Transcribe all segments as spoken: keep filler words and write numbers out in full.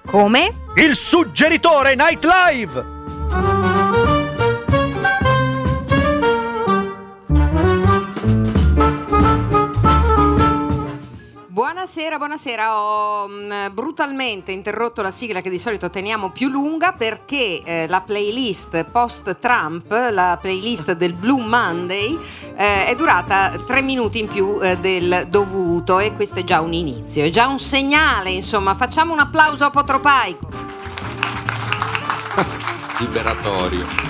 Come? Il suggeritore Nightlive! Buonasera, buonasera. Ho mh, brutalmente interrotto la sigla che di solito teniamo più lunga perché eh, la playlist post-Trump, la playlist del Blue Monday, eh, è durata tre minuti in più eh, del dovuto, e questo è già un inizio, è già un segnale, insomma. Facciamo un applauso a Potropaico. Liberatorio.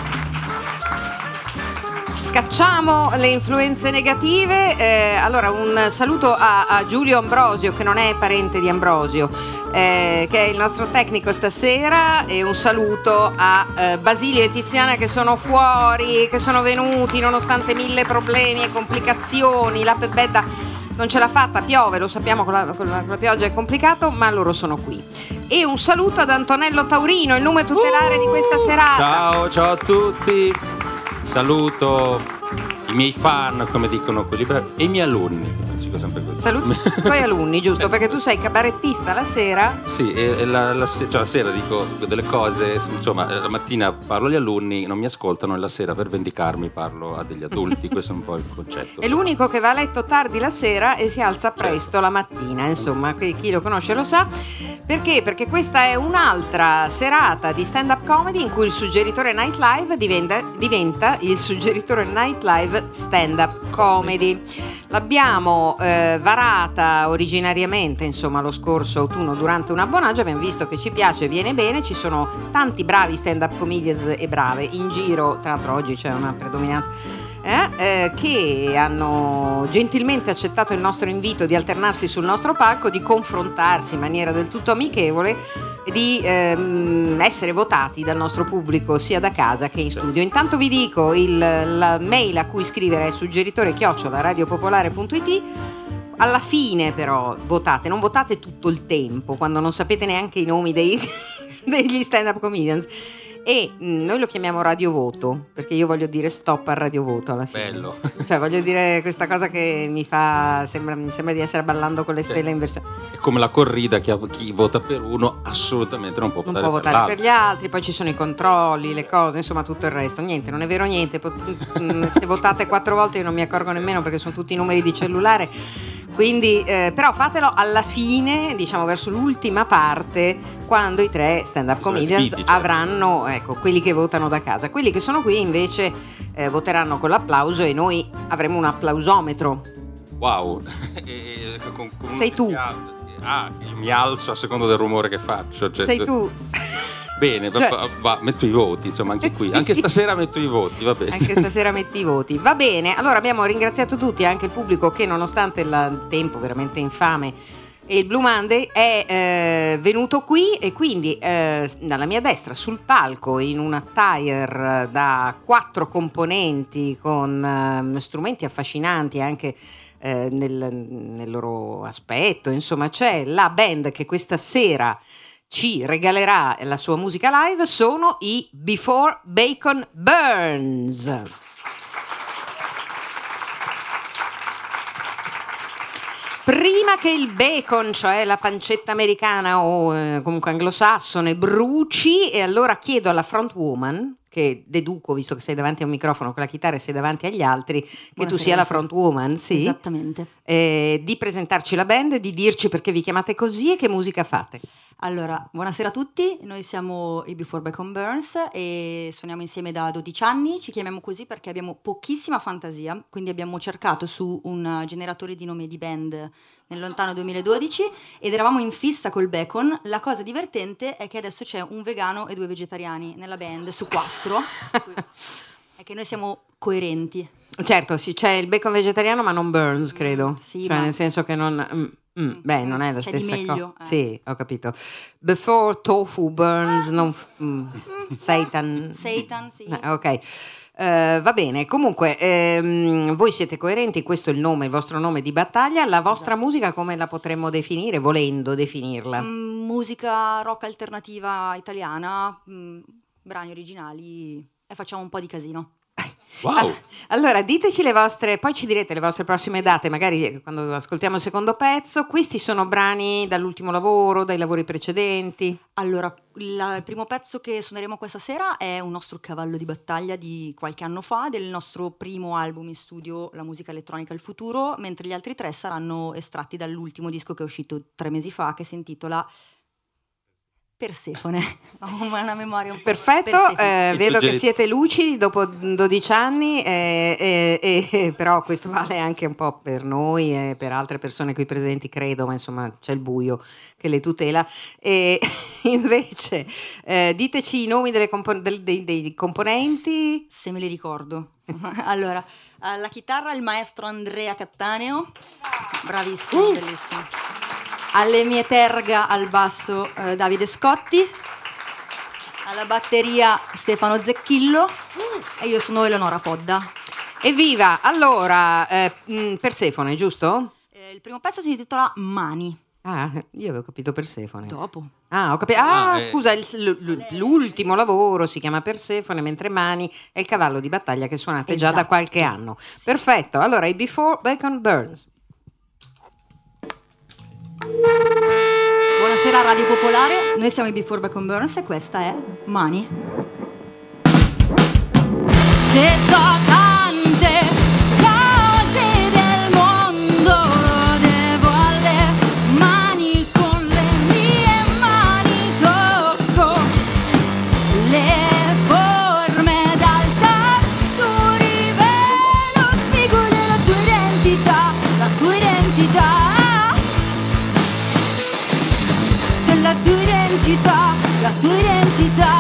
Scacciamo le influenze negative. Eh, allora un saluto a, a Giulio Ambrosio, che non è parente di Ambrosio, eh, che è il nostro tecnico stasera, e un saluto a eh, Basilio e Tiziana, che sono fuori, che sono venuti nonostante mille problemi e complicazioni. La Pebedda non ce l'ha fatta, piove, lo sappiamo, con la, con la, con la pioggia è complicato, ma loro sono qui. E un saluto ad Antonello Taurino, il nome tutelare uh, di questa serata. Ciao, ciao a tutti. Saluto i miei fan, come dicono quelli bravi, e i miei alunni. Dico sempre così. Saluti i tuoi alunni, giusto? Perché tu sei cabarettista la sera. Sì, e la, la, cioè la sera dico delle cose, insomma, la mattina parlo agli alunni, non mi ascoltano, e la sera per vendicarmi parlo a degli adulti. Questo è un po' il concetto. È l'unico che va a letto tardi la sera e si alza presto, certo, la mattina, insomma, chi lo conosce lo sa. Perché? Perché questa è un'altra serata di stand-up comedy in cui il suggeritore Nightlive diventa, diventa il suggeritore Nightlive stand-up comedy. L'abbiamo eh, varata originariamente, insomma, lo scorso autunno durante un abbonaggio. Abbiamo visto che ci piace, viene bene, ci sono tanti bravi stand-up comedians e brave in giro, tra l'altro oggi c'è una predominanza. Eh, eh, che hanno gentilmente accettato il nostro invito di alternarsi sul nostro palco, di confrontarsi in maniera del tutto amichevole e di ehm, essere votati dal nostro pubblico sia da casa che in studio. Intanto vi dico il, la mail a cui scrivere è suggeritore chiocciola radiopopolare punto it. Alla fine però votate, non votate tutto il tempo quando non sapete neanche i nomi dei, degli stand-up comedians. E mh, noi lo chiamiamo radiovoto, perché io voglio dire stop al radiovoto alla fine. Bello. Cioè voglio dire questa cosa che mi fa, sembra, mi sembra di essere Ballando con le stelle in versione. È come la corrida, che chi vota per uno assolutamente non può non votare, può per, votare per gli altri, poi ci sono i controlli, le cose, insomma tutto il resto. Niente, non è vero niente. Se votate quattro volte io non mi accorgo nemmeno, perché sono tutti i numeri di cellulare. Quindi, eh, però fatelo alla fine, diciamo verso l'ultima parte, quando i tre stand-up comedians esibiti, certo, avranno, ecco, quelli che votano da casa. Quelli che sono qui invece eh, voteranno con l'applauso, e noi avremo un applausometro. Wow. e, con, con Sei tu. Ah, mi alzo a seconda del rumore che faccio. Cioè, Sei tu. Bene, cioè, va, va, metto i voti, insomma, anche qui. Sì. Anche stasera metto i voti, va bene. Anche stasera metti i voti, va bene. Allora abbiamo ringraziato tutti, anche il pubblico che nonostante il tempo veramente infame e il Blue Monday è eh, venuto qui, e quindi eh, dalla mia destra sul palco, in un attire da quattro componenti con eh, strumenti affascinanti anche eh, nel, nel loro aspetto, insomma c'è la band che questa sera ci regalerà la sua musica live, sono i Before Bacon Burns. Prima che il bacon, cioè la pancetta americana o eh, comunque anglosassone, bruci, e allora chiedo alla frontwoman, che deduco, visto che sei davanti a un microfono con la chitarra e sei davanti agli altri, che Buonasera. Tu sia la frontwoman, sì? Esattamente. Eh, di presentarci la band, di dirci perché vi chiamate così e che musica fate. Allora, buonasera a tutti, noi siamo i Before Bacon Burns e suoniamo insieme da dodici anni, ci chiamiamo così perché abbiamo pochissima fantasia, quindi abbiamo cercato su un generatore di nome di band nel lontano duemiladodici ed eravamo in fissa col bacon. La cosa divertente è che adesso c'è un vegano e due vegetariani nella band su quattro, è che noi siamo coerenti. Certo, sì, c'è il bacon vegetariano ma non Burns, credo, mm, sì, cioè ma... nel senso che non... Mm. Mm, beh, non è la c'è stessa cosa. Eh. Sì, ho capito. Before tofu burns, non f- mm, Satan. Satan, sì. Eh, ok. Uh, va bene, comunque ehm, voi siete coerenti, questo è il nome, il vostro nome di battaglia. La vostra esatto. musica come la potremmo definire, volendo definirla? Mm, musica rock alternativa italiana, mm, brani originali, e facciamo un po' di casino. Wow. Allora, diteci le vostre, poi ci direte le vostre prossime date, magari quando ascoltiamo il secondo pezzo. Questi sono brani dall'ultimo lavoro, dai lavori precedenti? Allora, la- il primo pezzo che suoneremo questa sera è un nostro cavallo di battaglia di qualche anno fa, del nostro primo album in studio, La musica elettronica il futuro, mentre gli altri tre saranno estratti dall'ultimo disco che è uscito tre mesi fa, che si intitola Persefone. Ho una memoria un po'. Perfetto, Persefone. eh, Sì, vedo che suggeri- siete lucidi dopo dodici anni, eh, eh, eh, però questo vale anche un po' per noi e per altre persone qui presenti, credo, ma insomma c'è il buio che le tutela. E invece, eh, diteci i nomi delle compo- del- dei, dei componenti. Se me li ricordo. Allora, alla chitarra il maestro Andrea Cattaneo, bravissimo, bellissimo. Alle mie terga al basso eh, Davide Scotti, alla batteria Stefano Zecchillo e io sono Eleonora Podda. Evviva! Allora, eh, mh, Persefone, giusto? Eh, il primo pezzo si intitola Mani. Ah, io avevo capito Persefone. Dopo. Ah, ho capito. Ah, Ah, eh. scusa, il- l- l- l'ultimo lavoro si chiama Persefone, mentre Mani è il cavallo di battaglia che suonate già da Esatto. qualche anno. Perfetto. Allora, i Before Bacon Burns. Buonasera Radio Popolare, noi siamo i Before Bacon Burns e questa è Mani. Se so tante cose del mondo lo devo alle mani, con le mie mani tocco le forme dal tatto, rivelo, spiego la tua identità, la tua identità. La tua identità, la tua identità.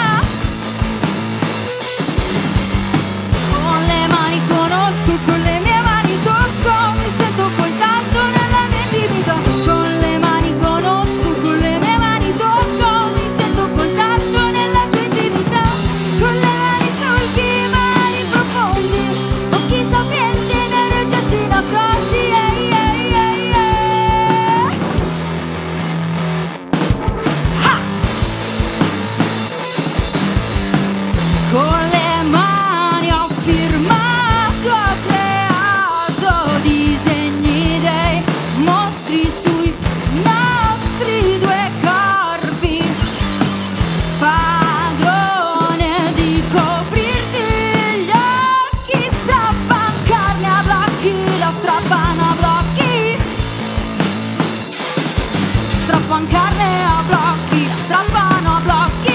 Con le mani conosco, con le mie mani tocco, mi sento col tatto nella mia intimità. Con le mani conosco, con le mie mani tocco, mi sento col tatto nella tua intimità. Con le mani solchi, mani profondi, occhi sapienti, miei gesti nascosti. Ehi, ehi, ehi, ehi. Con le mani ho firmato, ho creato disegni dei mostri sui nostri due corpi, padrone di coprirti gli occhi, strappan carne a blocchi, la strappano a blocchi, strappan carne a blocchi, la strappano a blocchi.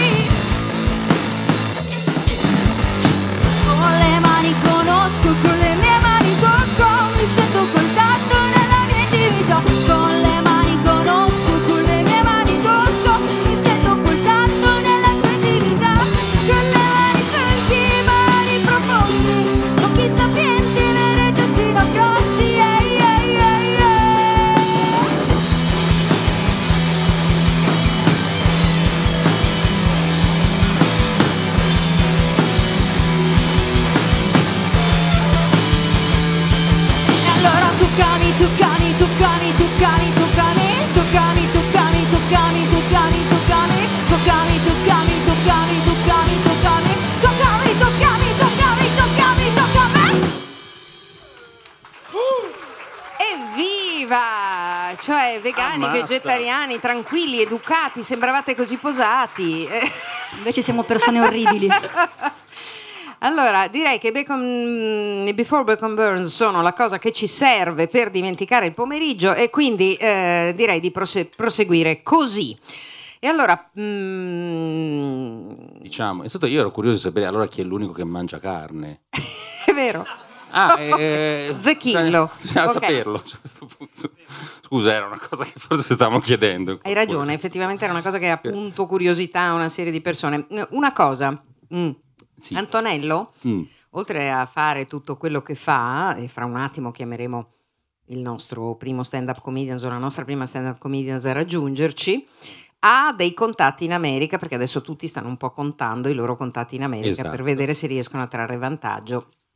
Con le mani conosco, con le mie mani tocco, mi sento col tatto nella mia intimità. Con le mani conosco, con le mie mani tocco, mi sento col tatto nella tua intimità. Con le mani senti, mani profondi, occhi sapienti, veri gesti nascosti. Ehi, ehi, ehi, ehi. E allora toccami, toccami, toccami, toccami, toccami, toccami, toccami, toccami, toccami, toccami, toccami, toccami, toccami, toccami, toccami, toccami, toccami, toccami, toccami, toccami. Evviva! Cioè, vegani, Ammazza. vegetariani, tranquilli, educati, sembravate così posati. Eh. Invece siamo persone orribili. Allora, direi che Bacon, i Before Bacon Burns sono la cosa che ci serve per dimenticare il pomeriggio e quindi eh, direi di prose- proseguire così. E allora, mm, Diciamo, è stato, io ero curioso di sapere allora chi è l'unico che mangia carne. è vero. Ah, eh, Zecchillo. bisogna Ok. saperlo a questo punto. Scusa, era una cosa che forse stavamo chiedendo. Hai ragione, effettivamente era una cosa che ha appunto curiosità a una serie di persone. Una cosa, mm, Sì. Antonello, Mm. oltre a fare tutto quello che fa, e fra un attimo chiameremo il nostro primo stand-up comedian o la nostra prima stand-up comedian a raggiungerci, ha dei contatti in America, perché adesso tutti stanno un po' contando i loro contatti in America Esatto. per vedere se riescono a trarre vantaggio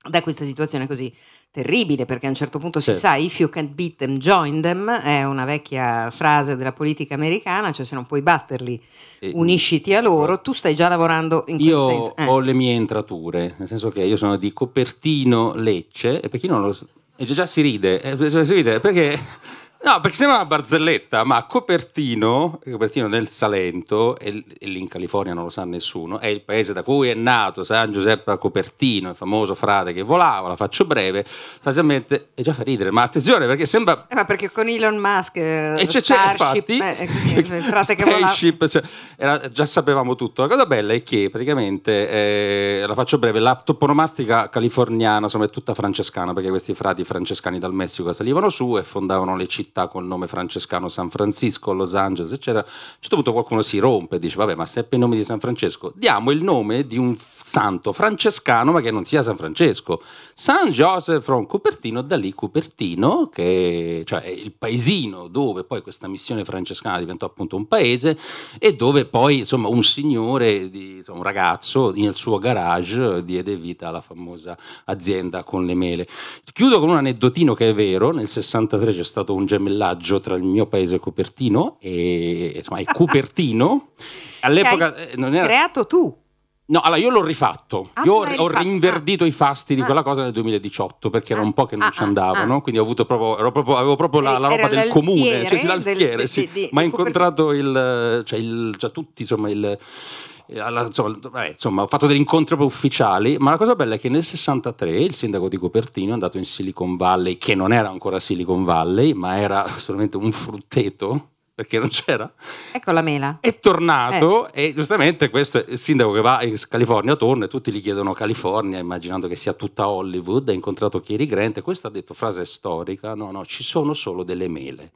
da questa situazione così terribile, perché a un certo punto Certo. si sa if you can't beat them, join them, è una vecchia frase della politica americana, cioè se non puoi batterli E- unisciti a loro. Tu stai già lavorando in quel Io senso. Eh. ho le mie entrature, nel senso che io sono di Copertino Lecce, e per chi non lo sa, e già si ride, eh, cioè si ride perché no, perché sembra una barzelletta, ma Copertino, Copertino nel Salento, e, e lì in California non lo sa nessuno, è il paese da cui è nato San Giuseppe Copertino, il famoso frate che volava, la faccio breve, sostanzialmente, e già fa ridere, ma attenzione perché sembra... Eh, ma perché con Elon Musk eh, E c'è, c'è, Starship, infatti, eh, quindi il frate che volava. Spaceship, cioè, era- già sapevamo tutto. La cosa bella è che praticamente, eh, la faccio breve, la toponomastica californiana insomma, è tutta francescana, perché questi frati francescani dal Messico salivano su e fondavano le città col nome francescano, San Francisco, Los Angeles, eccetera. A un certo punto qualcuno si rompe e dice, vabbè, ma se è per il nome di San Francesco, diamo il nome di un f- santo francescano, ma che non sia San Francesco. San Joseph from Cupertino, da lì Cupertino, che cioè, è il paesino dove poi questa missione francescana diventò appunto un paese, e dove poi insomma un signore, di, insomma, un ragazzo nel suo garage diede vita alla famosa azienda con le mele. Chiudo con un aneddotino che è vero: nel sessantatré c'è stato un gemellaggio tra il mio paese Cupertino e insomma il Cupertino. All'epoca Che hai eh, non era... creato tu. No, allora io l'ho rifatto, Ah, io ho, l'hai ho rifatto. rinverdito i fasti di Ah. quella cosa nel duemiladiciotto, perché era Ah. un po' che non Ah, ci ah, andavano, ah. quindi ho avuto proprio, ero proprio- avevo proprio la, la Era roba del comune, l'alfiere cioè sì, l'alfiere, del- sì. di- di- ma ho di incontrato il, cioè il, cioè tutti, insomma, il... eh, alla- insomma, vabbè, insomma, ho fatto degli incontri proprio ufficiali, ma la cosa bella è che nel sessantatré il sindaco di Cupertino è andato in Silicon Valley, che non era ancora Silicon Valley, ma era solamente un frutteto, perché non c'era. Ecco la mela. È tornato e giustamente questo è il sindaco che va in California, torna e tutti gli chiedono California, immaginando che sia tutta Hollywood. Ha incontrato Cary Grant e questo ha detto, frase storica, no no, ci sono solo delle mele.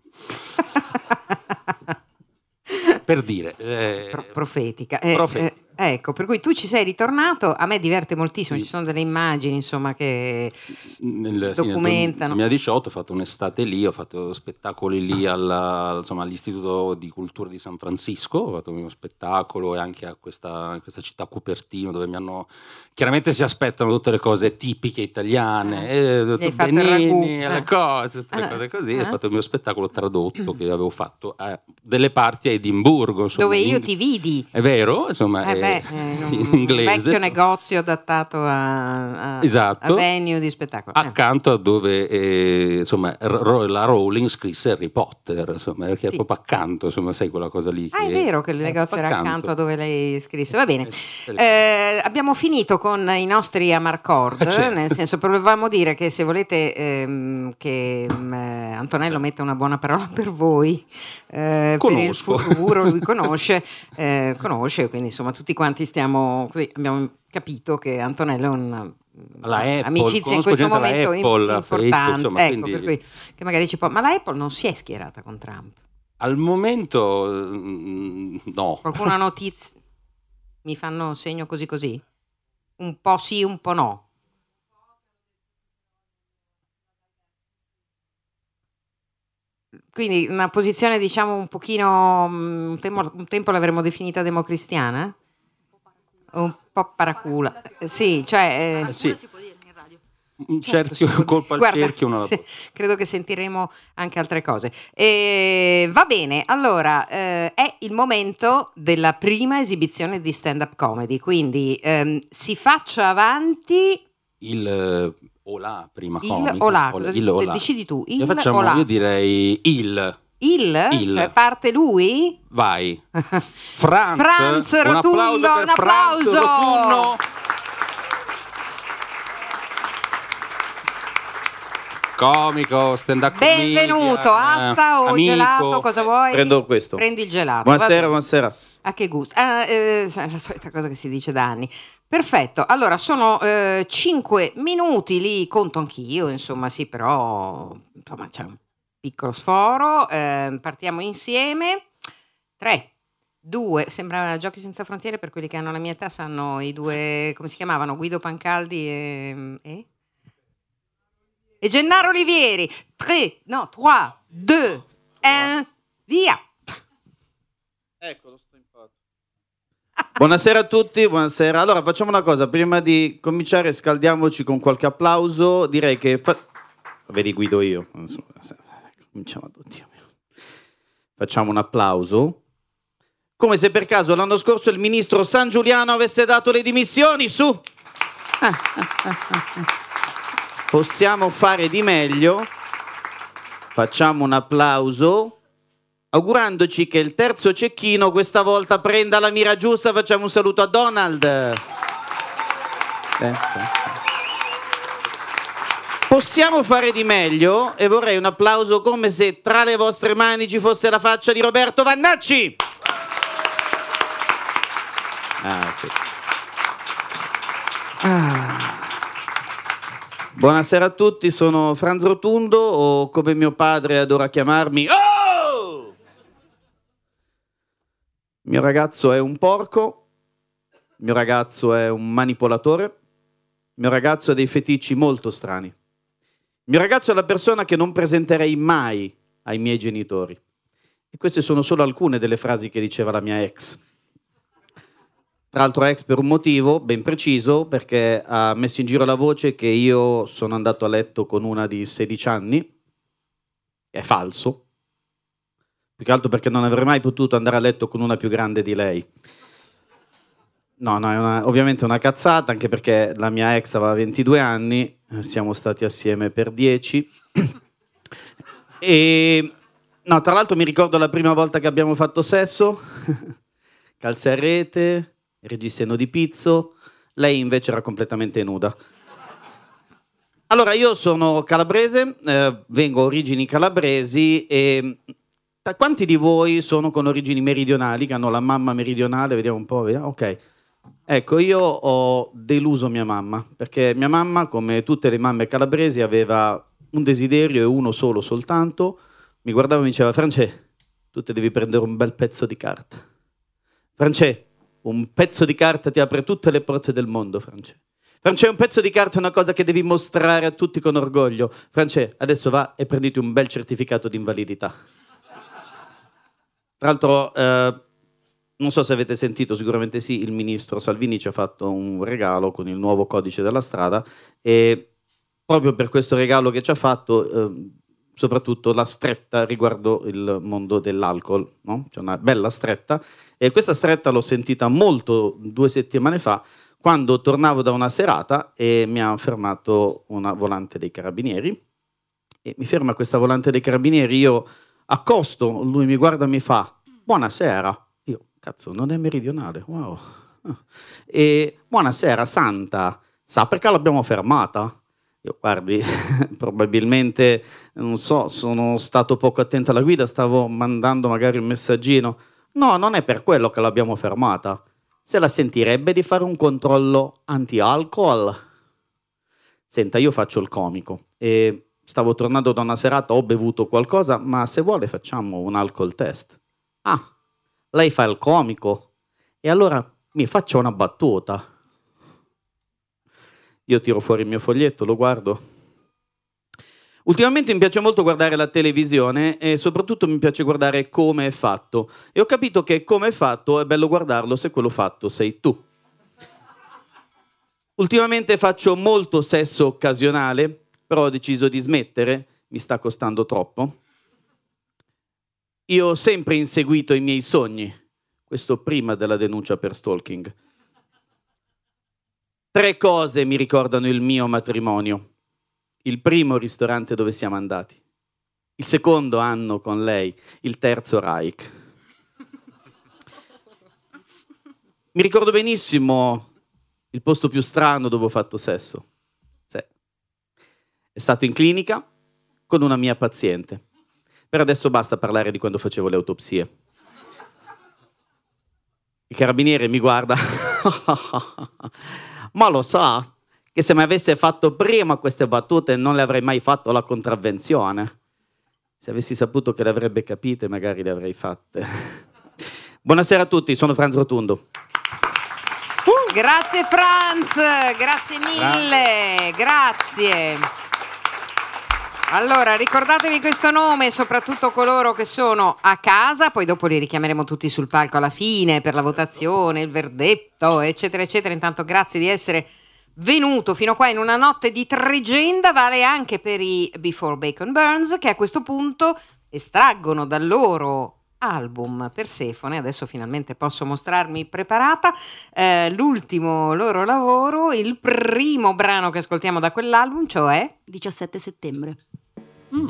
Per dire eh, Pro- profetica. Eh, Profetica. eh, ecco, per cui tu ci sei ritornato, a me diverte moltissimo, Sì. ci sono delle immagini insomma che nel, sì, nel documentano. duemiladiciotto ho fatto un'estate lì, ho fatto spettacoli lì alla- insomma, all'Istituto di Cultura di San Francisco, ho fatto uno spettacolo, e anche a questa, in questa città Cupertino, dove mi hanno chiaramente si aspettano tutte le cose tipiche italiane, eh, Gli hai fatto il benini, ragù, le eh. cose, tutte le Ah, cose così. ah. Ho fatto il mio spettacolo tradotto che avevo fatto a delle parti a Edimburgo, insomma, Dove io in- ti vidi. è vero, insomma, Eh è- beh, eh, in un in inglese, vecchio insomma. negozio adattato a, a, Esatto. a venue di spettacolo. Eh. Accanto a dove eh, insomma R- la Rowling scrisse Harry Potter, insomma, perché è Sì. proprio accanto, insomma, sai quella cosa lì. Ah, è che- vero che il è negozio era proprio accanto a dove lei scrisse. Va bene. Eh, Eh, abbiamo finito con i nostri Amarcord, Certo. nel senso, volevamo dire che se volete ehm, che mm, eh, Antonello metta una buona parola per voi, eh, per il Conosco. futuro, lui conosce, eh, conosce, quindi insomma tutti quanti stiamo così, abbiamo capito che Antonello è un La Apple, amicizia in conosco questo gente alla momento im- Apple, a importante, Facebook, insomma, ecco, quindi- per cui che magari ci può, ma la Apple non si è schierata con Trump. Al momento mm, no. Qualcuno ha notizie? Mi fanno segno così così? Un po' sì, un po' no. Quindi una posizione diciamo un pochino, mm, un tempo, un tempo l'avremmo definita democristiana? Un po' paracula. Eh, Sì, cioè... eh, sì. Si può dire in radio. Un certo, cerchio, si può- colpa al Guarda, cerchio, una se- credo che sentiremo anche altre cose. E, va bene, allora eh, è il momento della prima esibizione di stand-up comedy, quindi ehm, si faccia avanti il eh, Olà prima il comico, o la, Olà, cosa il dici- Olà. decidi tu, E il facciamo, o la. io direi il, Il? il. Cioè parte lui? vai. Franz, Franz un Rotundo, applauso per un Franz applauso! Rotundo. Comico, stand-up Benvenuto, comedian, asta o amico. gelato, cosa vuoi? Prendo questo. Prendi il gelato. va Buonasera, bene. buonasera. A che gusto? Ah, eh, è la solita cosa che si dice da anni. Perfetto, allora sono eh, cinque minuti, li conto anch'io, insomma sì, però insomma c'è un piccolo sforo, eh, partiamo insieme. tre, due, sembra Giochi Senza Frontiere, per quelli che hanno la mia età sanno i due, come si chiamavano, Guido Pancaldi e... e? e Gennaro Olivieri. tre, no, tre, due, uno, via! Ecco, lo sto imparato. Buonasera a tutti, buonasera. Allora facciamo una cosa, prima di cominciare scaldiamoci con qualche applauso, direi che... Fa... Vedi, guido io. Cominciamo, Dio mio. Facciamo un applauso. Come se per caso l'anno scorso il ministro San Giuliano avesse dato le dimissioni, su! Possiamo fare di meglio. Facciamo un applauso. Augurandoci che il terzo cecchino questa volta prenda la mira giusta. Facciamo un saluto a Donald. Eh, eh. Possiamo fare di meglio e vorrei un applauso come se tra le vostre mani ci fosse la faccia di Roberto Vannacci. Ah, sì. Ah. Buonasera a tutti, sono Franz Rotundo o come mio padre adora chiamarmi... Oh! Mio ragazzo è un porco, mio ragazzo è un manipolatore, mio ragazzo ha dei feticci molto strani. Mio ragazzo è la persona che non presenterei mai ai miei genitori. E queste sono solo alcune delle frasi che diceva la mia ex. Tra l'altro ex per un motivo ben preciso, perché ha messo in giro la voce che io sono andato a letto con una di sedici anni. È falso. Più che altro perché non avrei mai potuto andare a letto con una più grande di lei. No, no, è una, ovviamente una cazzata, anche perché la mia ex aveva ventidue anni, siamo stati assieme per dieci. E no, tra l'altro mi ricordo la prima volta che abbiamo fatto sesso, calze a rete, reggiseno di pizzo, lei invece era completamente nuda. Allora, io sono calabrese, eh, vengo origini calabresi e... Quanti di voi sono con origini meridionali, che hanno la mamma meridionale? Vediamo un po', vediamo. Ok. Ecco, io ho deluso mia mamma, perché mia mamma, come tutte le mamme calabresi, aveva un desiderio e uno solo soltanto. Mi guardava e mi diceva: France, tu ti devi prendere un bel pezzo di carta. France, un pezzo di carta ti apre tutte le porte del mondo, France. France, un pezzo di carta è una cosa che devi mostrare a tutti con orgoglio. France, adesso va e prenditi un bel certificato di invalidità. Tra l'altro, eh, non so se avete sentito, sicuramente sì, il ministro Salvini ci ha fatto un regalo con il nuovo codice della strada e proprio per questo regalo che ci ha fatto, eh, soprattutto la stretta riguardo il mondo dell'alcol, no? C'è una bella stretta e questa stretta l'ho sentita molto due settimane fa quando tornavo da una serata e mi ha fermato una volante dei carabinieri e mi ferma questa volante dei carabinieri, io... accosto, lui mi guarda e mi fa: buonasera. Io, cazzo, non è meridionale, wow. E buonasera, santa, sa perché l'abbiamo fermata? Io, guardi, probabilmente, non so, sono stato poco attento alla guida, stavo mandando magari un messaggino. No, non è per quello che l'abbiamo fermata. Se la sentirebbe di fare un controllo anti-alcol? Senta, io faccio il comico e... stavo tornando da una serata, ho bevuto qualcosa, ma se vuole facciamo un alcol test. Ah, lei fa il comico? E allora mi faccia una battuta. Io tiro fuori il mio foglietto, lo guardo. Ultimamente mi piace molto guardare la televisione e soprattutto mi piace guardare come è fatto. E ho capito che come è fatto è bello guardarlo se quello fatto sei tu. Ultimamente faccio molto sesso occasionale, però ho deciso di smettere, mi sta costando troppo. Io ho sempre inseguito i miei sogni, questo prima della denuncia per stalking. Tre cose mi ricordano il mio matrimonio. Il primo ristorante dove siamo andati, il secondo anno con lei, il terzo Reich. Mi ricordo benissimo il posto più strano dove ho fatto sesso. Sì. È stato in clinica con una mia paziente. Per adesso basta parlare di quando facevo le autopsie. Il carabiniere mi guarda. Ma lo sa che se mi avesse fatto prima queste battute non le avrei mai fatto la contravvenzione. Se avessi saputo che le avrebbe capite magari le avrei fatte. Buonasera a tutti, sono Franz Rotundo. Uh, grazie Franz, grazie mille, grazie. Allora, ricordatevi questo nome, soprattutto coloro che sono a casa, poi dopo li richiameremo tutti sul palco alla fine per la votazione, il verdetto, eccetera, eccetera. Intanto grazie di essere venuto fino qua in una notte di tregenda. Vale anche per i Before Bacon Burns, che a questo punto estraggono dal loro album Persefone, adesso finalmente posso mostrarmi preparata, eh, l'ultimo loro lavoro, il primo brano che ascoltiamo da quell'album, cioè diciassette settembre. Mm.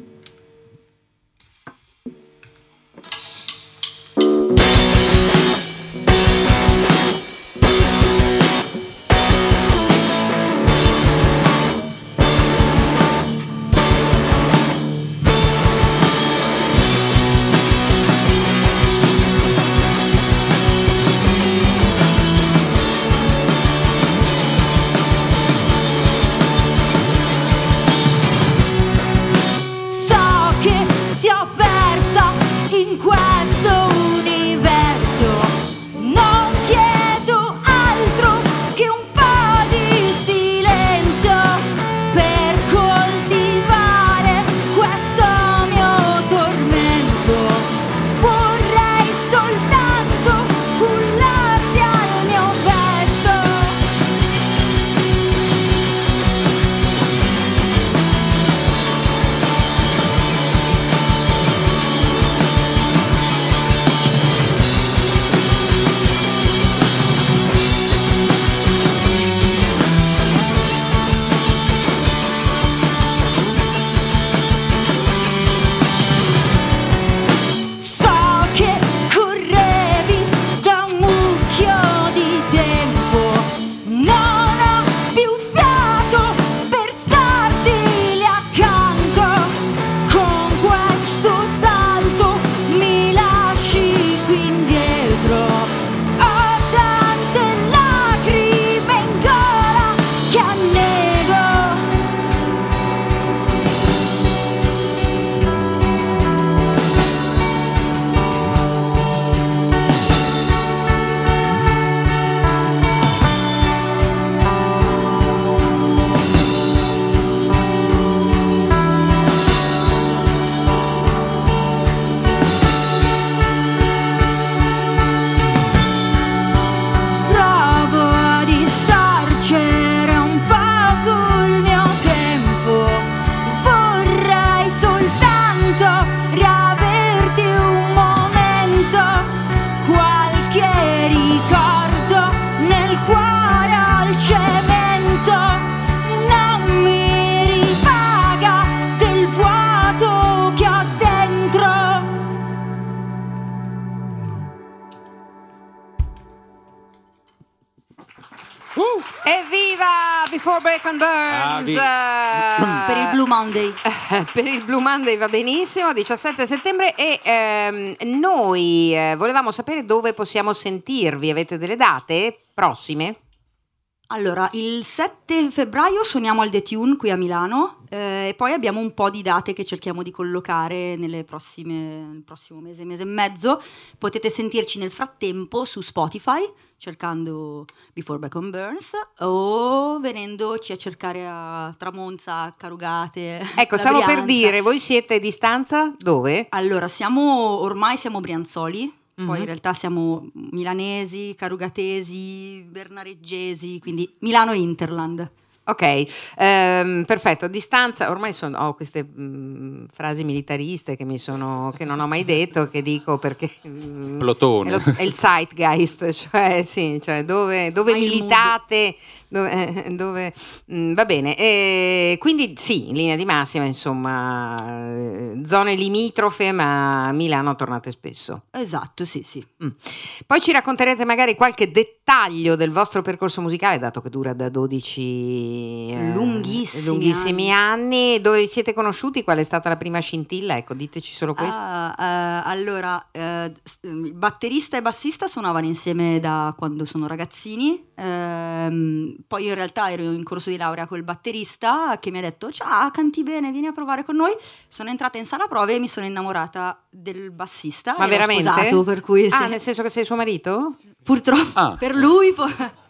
Evviva Before Bacon Burns! Ah, per il Blue Monday. Per il Blue Monday va benissimo, diciassette settembre, e ehm, noi eh, volevamo sapere dove possiamo sentirvi. Avete delle date prossime? Allora, il sette febbraio suoniamo al The Tune qui a Milano, eh, e poi abbiamo un po' di date che cerchiamo di collocare nelle prossime, nel prossimo mese, mese e mezzo. Potete sentirci nel frattempo su Spotify cercando Before Bacon Burns, o venendoci a cercare a Tramonza, Carugate. Ecco, stavo la per Brianza. dire, voi siete a distanza? Dove? Allora, siamo ormai siamo brianzoli. Poi Mhm. in realtà siamo milanesi, carugatesi, bernareggesi, quindi Milano e Interland. Ok, ehm, perfetto. A distanza, ormai sono, ho queste mh, frasi militariste che mi sono che non ho mai detto, che dico perché mh, Plotone. È, lo- è il zeitgeist, cioè sì, cioè dove, dove Hai il militate, dove, eh, dove- mh, va bene. E quindi sì, in linea di massima, insomma, eh, zone limitrofe, ma Milano tornate spesso. Esatto, sì, sì. Mm. Poi ci racconterete magari qualche dettaglio del vostro percorso musicale, dato che dura da dodici eh, Lunghissimi lunghissimi anni. Dove vi siete conosciuti? Qual è stata la prima scintilla? Ecco, diteci solo questo. Ah, eh, allora, eh, s- il batterista e bassista suonavano insieme da quando sono ragazzini. Ehm, poi in realtà ero in corso di laurea col batterista che mi ha detto: ciao, canti bene, vieni a provare con noi. Sono entrata in sala prove e mi sono innamorata del bassista. Ma Ero veramente? sposato, per cui sì. Ah, nel senso che sei suo marito? Purtroppo Ah. per lui po-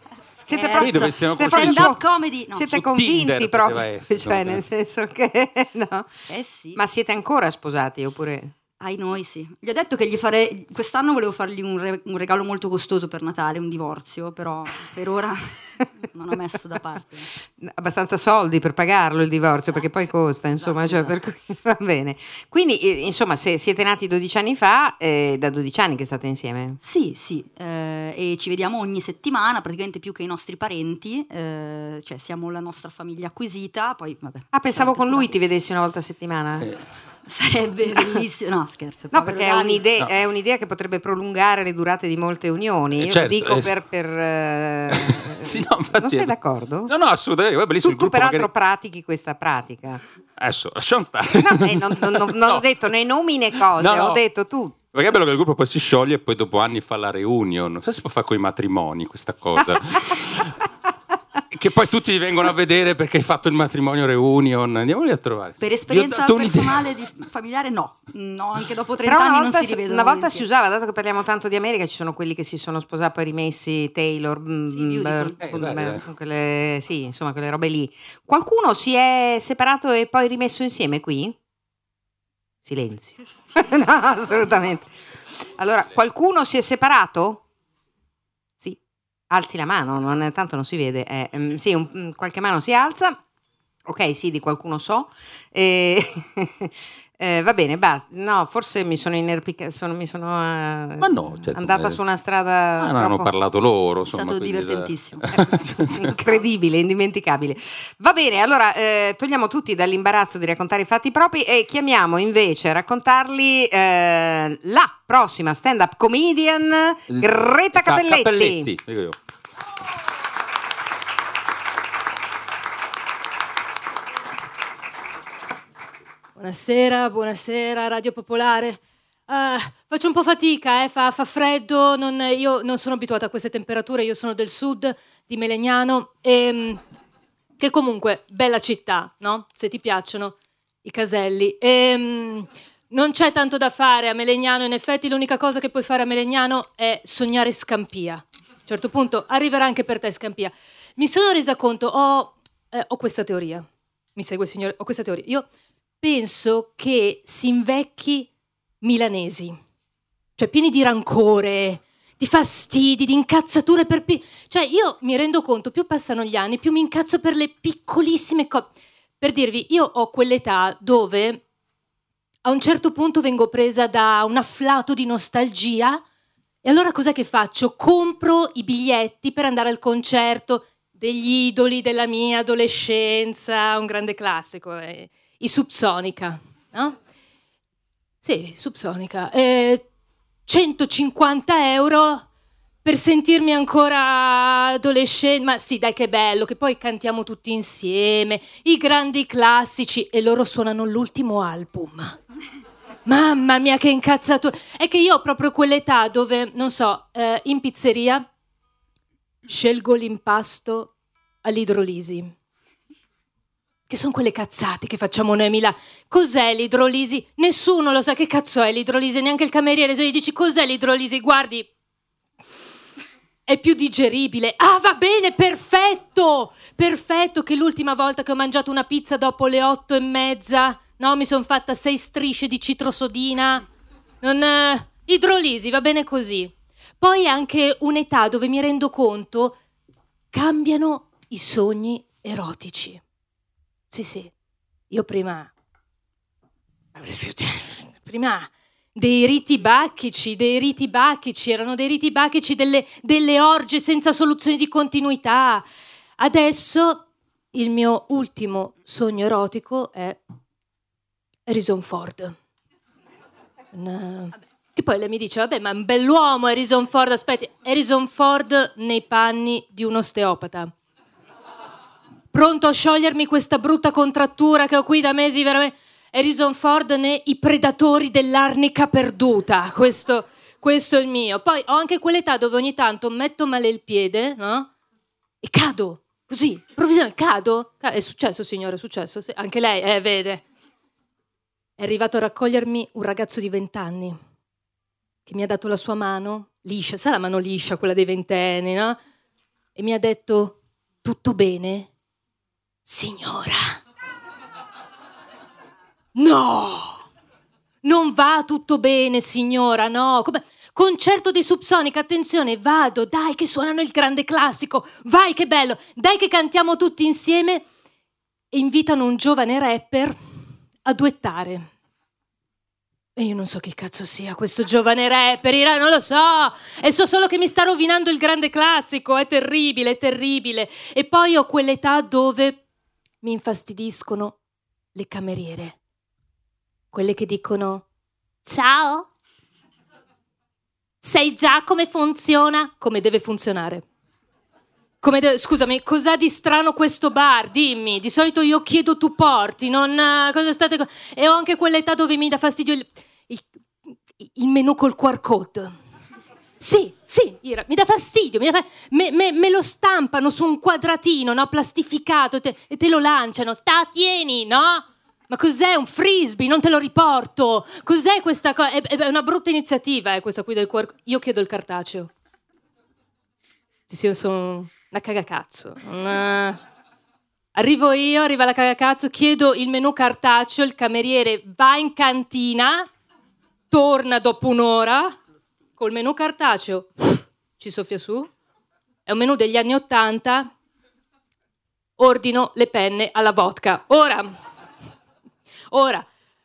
Siete Eh, proprio dove siamo siete così proprio- stand-up comedy, no. siete Su convinti Tinder proprio, poteva essere, cioè insomma. nel senso che no. Eh sì. Ma siete ancora sposati oppure? Ai noi sì. Gli ho detto che gli farei quest'anno volevo fargli un, re- un regalo molto costoso per Natale, un divorzio, però per ora non ho messo da parte. Abbastanza soldi per pagarlo il divorzio, perché poi costa, insomma, Esatto, cioè, per cui va bene. Quindi, eh, insomma, se siete nati dodici anni fa, è da dodici anni che state insieme. Sì, sì, eh, e ci vediamo ogni settimana, praticamente più che i nostri parenti, eh, cioè siamo la nostra famiglia acquisita, poi vabbè. Ah, pensavo siamo con lui sposati. ti vedessi una volta a settimana. Eh, Sarebbe bellissimo, no scherzo. No, povero perché è Davide. un'idea, No. è un'idea che potrebbe prolungare le durate di molte unioni. Eh, Io certo, lo dico eh. per... per eh, Sì, no, infatti- non sei d'accordo? No, no, assolutamente. Poi è bellissimo Tu, il tu gruppo peraltro magari- pratichi questa pratica. Adesso, lasciamo stare. No, eh, non, non- non- non No. ho detto né nomi né cose, No, no. ho detto tu. Perché è bello che il gruppo poi si scioglie e poi dopo anni fa la reunion. Non so se si può fare con i matrimoni questa cosa. Che poi tutti vengono a vedere perché hai fatto il matrimonio reunion. Andiamoli a trovare. Per Vi ho esperienza dato un'idea. personale di familiare no, no, anche dopo Però trenta una anni volta, non si si, rivedono. una volta si volentieri. usava, dato che parliamo tanto di America, ci sono quelli che si sono sposati poi rimessi, Taylor, mm, Sì, Beautiful. Bur- Eh, Bur- beh, Bur- beh. quelle, sì, insomma, quelle robe lì. Qualcuno si è separato e poi rimesso insieme qui? Silenzio. No, assolutamente. Allora, qualcuno si è separato? Sì. Alzi la mano, non è- tanto non si vede. eh, mm, sì, un- mm, qualche mano si alza. Ok, sì, di qualcuno so. Eh, eh, va bene, basta. No, forse mi sono inerpicata, sono, mi sono eh, Ma no, cioè, andata eh, su una strada Ah, no, hanno troppo- parlato loro. È Insomma, stato quindi- divertentissimo. incredibile, indimenticabile. Va bene, allora eh, togliamo tutti dall'imbarazzo di raccontare i fatti propri e chiamiamo invece a raccontarli eh, la prossima stand-up comedian Greta Ca- Cappelletti. Cappelletti, dico io. Buonasera, buonasera, Radio Popolare. Ah, faccio un po' fatica, eh, fa, fa freddo, non- io non sono abituata a queste temperature, io sono del sud, di Melegnano, e, che comunque, bella città, no? Se ti piacciono i caselli. E, non c'è tanto da fare a Melegnano, in effetti l'unica cosa che puoi fare a Melegnano è sognare Scampia. A un certo punto arriverà anche per te Scampia. Mi sono resa conto, ho, eh, ho questa teoria, mi segue signore, ho questa teoria, io penso che si invecchi milanesi, cioè pieni di rancore, di fastidi, di incazzature per... pi- cioè io mi rendo conto, più passano gli anni, più mi incazzo per le piccolissime cose. Per dirvi, io ho quell'età dove a un certo punto vengo presa da un afflato di nostalgia e allora cos'è che faccio? Compro i biglietti per andare al concerto degli idoli della mia adolescenza, un grande classico, eh, i Subsonica, no? Sì, Subsonica. Eh, centocinquanta euro per sentirmi ancora adolescente. Ma sì, dai, che bello, che poi cantiamo tutti insieme, i grandi classici, e loro suonano l'ultimo album. Mamma mia, che incazzatura. È che io ho proprio quell'età dove, non so, eh, in pizzeria scelgo l'impasto all'idrolisi. Che sono quelle cazzate che facciamo noi a Milano. Cos'è l'idrolisi? Nessuno lo sa che cazzo è l'idrolisi, neanche il cameriere. Se gli dici cos'è l'idrolisi, guardi, è più digeribile. Ah, va bene, perfetto! Perfetto, che l'ultima volta che ho mangiato una pizza dopo le otto e mezza, no, mi sono fatta sei strisce di citrosodina. Non... eh, idrolisi, va bene così. Poi è anche un'età dove mi rendo conto cambiano i sogni erotici. Sì, sì, io prima... Prima dei riti bacchici, dei riti bacchici, erano dei riti bacchici, delle, delle orge senza soluzioni di continuità. Adesso il mio ultimo sogno erotico è Harrison Ford. No. Che poi lei mi dice, vabbè, ma è un bell'uomo Harrison Ford, aspetti, Harrison Ford nei panni di un osteopata. Pronto a sciogliermi questa brutta contrattura che ho qui da mesi, veramente. Harrison Ford nei I predatori dell'arnica perduta. Questo, questo è il mio. Poi ho anche quell'età dove ogni tanto metto male il piede, no? E cado, così, improvvisamente cado. È successo, signore, è successo. Sì, anche lei, eh, vede. È arrivato a raccogliermi un ragazzo di vent'anni che mi ha dato la sua mano, liscia, sa la mano liscia, quella dei ventenni, no? e mi ha detto: tutto bene? Signora. No! Non va tutto bene, signora, no. Come... Concerto dei Subsonica, attenzione, vado, dai che suonano il grande classico, vai che bello, dai che cantiamo tutti insieme. E invitano un giovane rapper a duettare. E io non so che cazzo sia questo giovane rapper, non lo so, e so solo che mi sta rovinando il grande classico, è terribile, è terribile. E poi ho quell'età dove mi infastidiscono le cameriere, quelle che dicono: ciao, sai già come funziona? Come deve funzionare? Come de- Scusami, cos'ha di strano questo bar? Dimmi, di solito io chiedo tu porti, non... Uh, cosa state... Co- e ho anche quell'età dove mi dà fastidio il, il, il menù col Q R code. Sì, sì, Ira, mi dà fastidio, mi dà fa- me, me, me lo stampano su un quadratino, no, plastificato, te, e te lo lanciano. Ta, tieni, no? Ma cos'è un frisbee? Non te lo riporto. Cos'è questa cosa? È, è una brutta iniziativa, eh, questa qui del Q R code. Io chiedo il cartaceo. Sì, sì, io sono... una cagacazzo. Una... Arrivo io, arriva la cagacazzo, chiedo il menù cartaceo, il cameriere va in cantina, torna dopo un'ora col menù cartaceo, ci soffia su, è un menù degli anni ottanta, ordino le penne alla vodka. Ora, ora,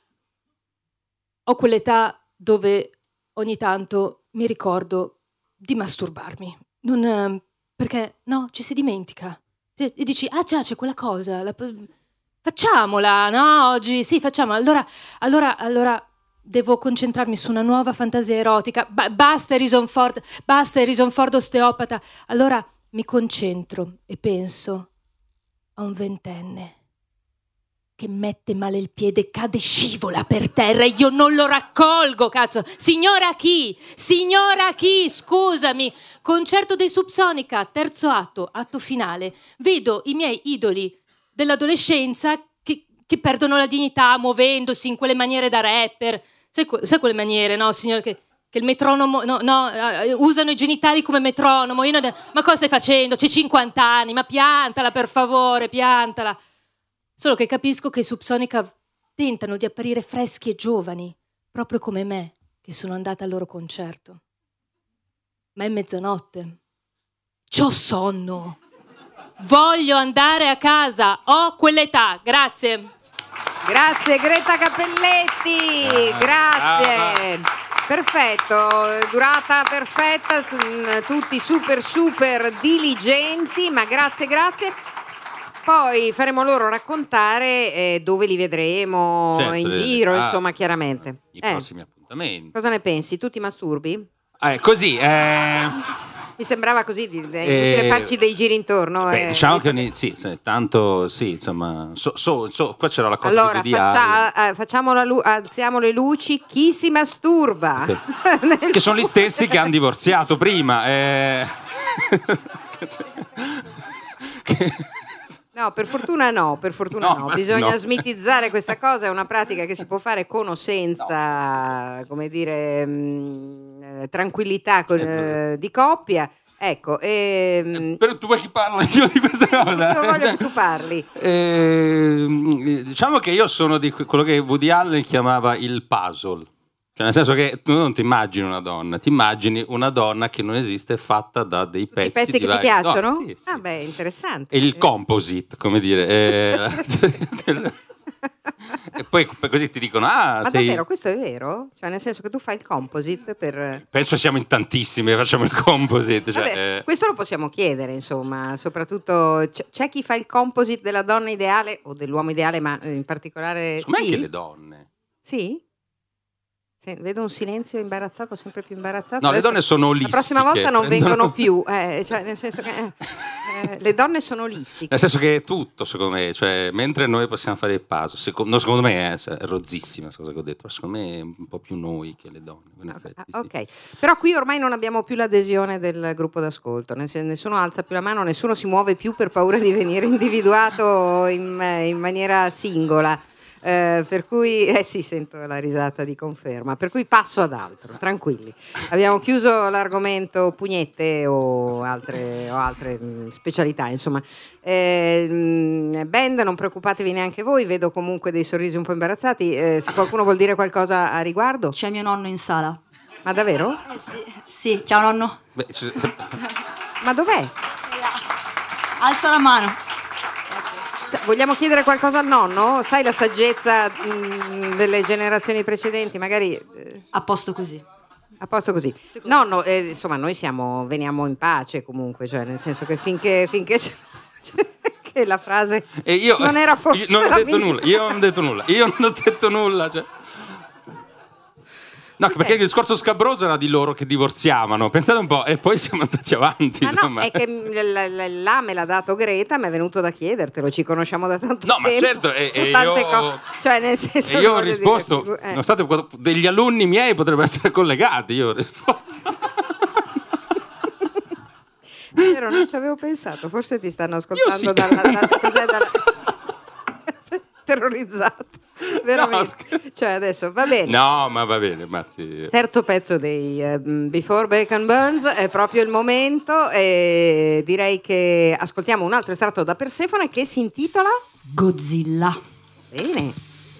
ho quell'età dove ogni tanto mi ricordo di masturbarmi. Non... Perché, no, ci si dimentica. E dici, ah già, c'è quella cosa. La... Facciamola, no, oggi? Sì, facciamola. Allora, allora, allora devo concentrarmi su una nuova fantasia erotica. Ba- basta Harrison Ford, basta Harrison Ford osteopata. Allora mi concentro e penso a un ventenne che mette male il piede, cade, scivola per terra e io non lo raccolgo, cazzo. Signora chi? Signora chi? Scusami. Concerto dei Subsonica, terzo atto, atto finale. Vedo i miei idoli dell'adolescenza che, che perdono la dignità muovendosi in quelle maniere da rapper. Sai, sai quelle maniere, no, signora, che, che il metronomo, no, no, uh, usano i genitali come metronomo. Io non, ma cosa stai facendo? C'hai cinquanta anni, ma piantala per favore, piantala. Solo che capisco che i Subsonica tentano di apparire freschi e giovani, proprio come me, che sono andata al loro concerto. Ma è mezzanotte. C'ho sonno. Voglio andare a casa. Ho quell'età. Grazie. Grazie Greta Cappelletti. Grazie. Perfetto, durata perfetta, tutti super super diligenti, ma grazie, grazie. Poi faremo loro raccontare eh, dove li vedremo, certo, in giro, ah, insomma, chiaramente. I eh. prossimi appuntamenti. Cosa ne pensi? Tu ti masturbi? Eh, così, eh... Mi sembrava così, di, di, eh, inutile farci dei giri intorno. Beh, eh, diciamo che, che... Sì, sì, tanto sì, insomma, so, so, so, qua c'era la cosa allora, di faccia, eh, facciamo la lu- alziamo le luci, chi si masturba? Okay. Che sono gli stessi che hanno divorziato prima. Eh... che... No, per fortuna no, per fortuna no, no. Bisogna no. smitizzare questa cosa, è una pratica che si può fare con o senza, no. come dire, mh, tranquillità con, eh, di coppia. Ecco, ehm... però tu vuoi che parlo io di questa cosa? Io voglio che tu parli. Eh, diciamo che io sono di quello che Woody Allen chiamava il puzzle. Cioè, nel senso che tu non ti immagini una donna, ti immagini una donna che non esiste, fatta da dei pezzi, I pezzi di che vari... ti piacciono? No, sì, sì. Ah, beh, interessante. E il composite, come dire. Eh, e poi così ti dicono: ah, ma sei... davvero, questo è vero? Cioè, nel senso che tu fai il composite per. Penso siamo in tantissimi che facciamo il composite. Cioè, Vabbè, eh... questo lo possiamo chiedere, insomma, soprattutto c- c'è chi fa il composite della donna ideale o dell'uomo ideale, ma in particolare. Secondo sì? me anche le donne. Sì? Vedo un silenzio imbarazzato, sempre più imbarazzato. No, Adesso, le donne sono olistiche. La prossima volta non prendono... vengono più, eh, cioè nel senso che eh, le donne sono olistiche. Nel senso che è tutto, secondo me, cioè mentre noi possiamo fare il puzzle, secondo, no, secondo me è, è rozzissima questa cosa che ho detto, però secondo me è un po' più noi che le donne. In okay, effetti, ah, ok, sì. Però qui ormai non abbiamo più l'adesione del gruppo d'ascolto, nessuno alza più la mano, nessuno si muove più per paura di venire individuato in, in maniera singola. Eh, per cui, eh sì, sento la risata di conferma, per cui passo ad altro, tranquilli. Abbiamo chiuso l'argomento pugnette o altre, o altre mh, specialità, insomma. Eh, mh, band, non preoccupatevi neanche voi, vedo comunque dei sorrisi un po' imbarazzati. Eh, se qualcuno vuol dire qualcosa a riguardo? C'è mio nonno in sala. Ma davvero? Eh sì, sì, ciao nonno. Beh, c- Ma dov'è? Alza la mano. Sa- Vogliamo chiedere qualcosa al nonno? Sai la saggezza mh, delle generazioni precedenti? Magari eh, A posto così. a posto così. Nonno, eh, insomma, noi siamo, veniamo in pace comunque, cioè nel senso che finché, finché c'è- che la frase E io, non era forse io non ho la detto mia. nulla, io non ho detto nulla, io non ho detto nulla. Cioè. No, perché il discorso scabroso era di loro che divorziavano, pensate un po', e poi siamo andati avanti. Ma no, insomma. è che l- l- là me l'ha dato Greta, mi è venuto da chiedertelo, ci conosciamo da tanto No, tempo. ma certo, e- su e tante io- co- cioè nel senso E che io ho voglio dire, risposto, figu- eh. nonostante degli alunni miei potrebbero essere collegati, io ho risposto. Vero, non ci avevo pensato, forse ti stanno ascoltando sì. dalla, da, cos'è dalla... terrorizzato, veramente. No, Cioè adesso va bene. No, ma va bene, ma sì. Terzo pezzo dei eh, Before Bacon Burns, è proprio il momento e direi che ascoltiamo un altro estratto da Persefone che si intitola Godzilla. Bene.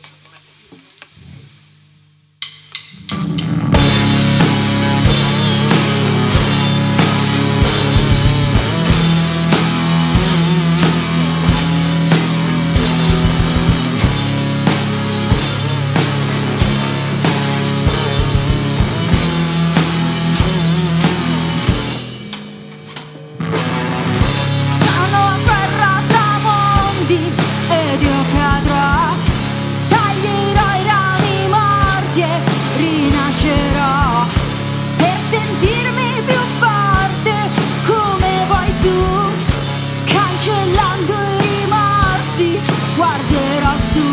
Danno a terra tramonti ed io cadrò, taglierò i rami morti e rinascerò per sentirmi più forte come vuoi tu, cancellando i rimorsi guarderò su.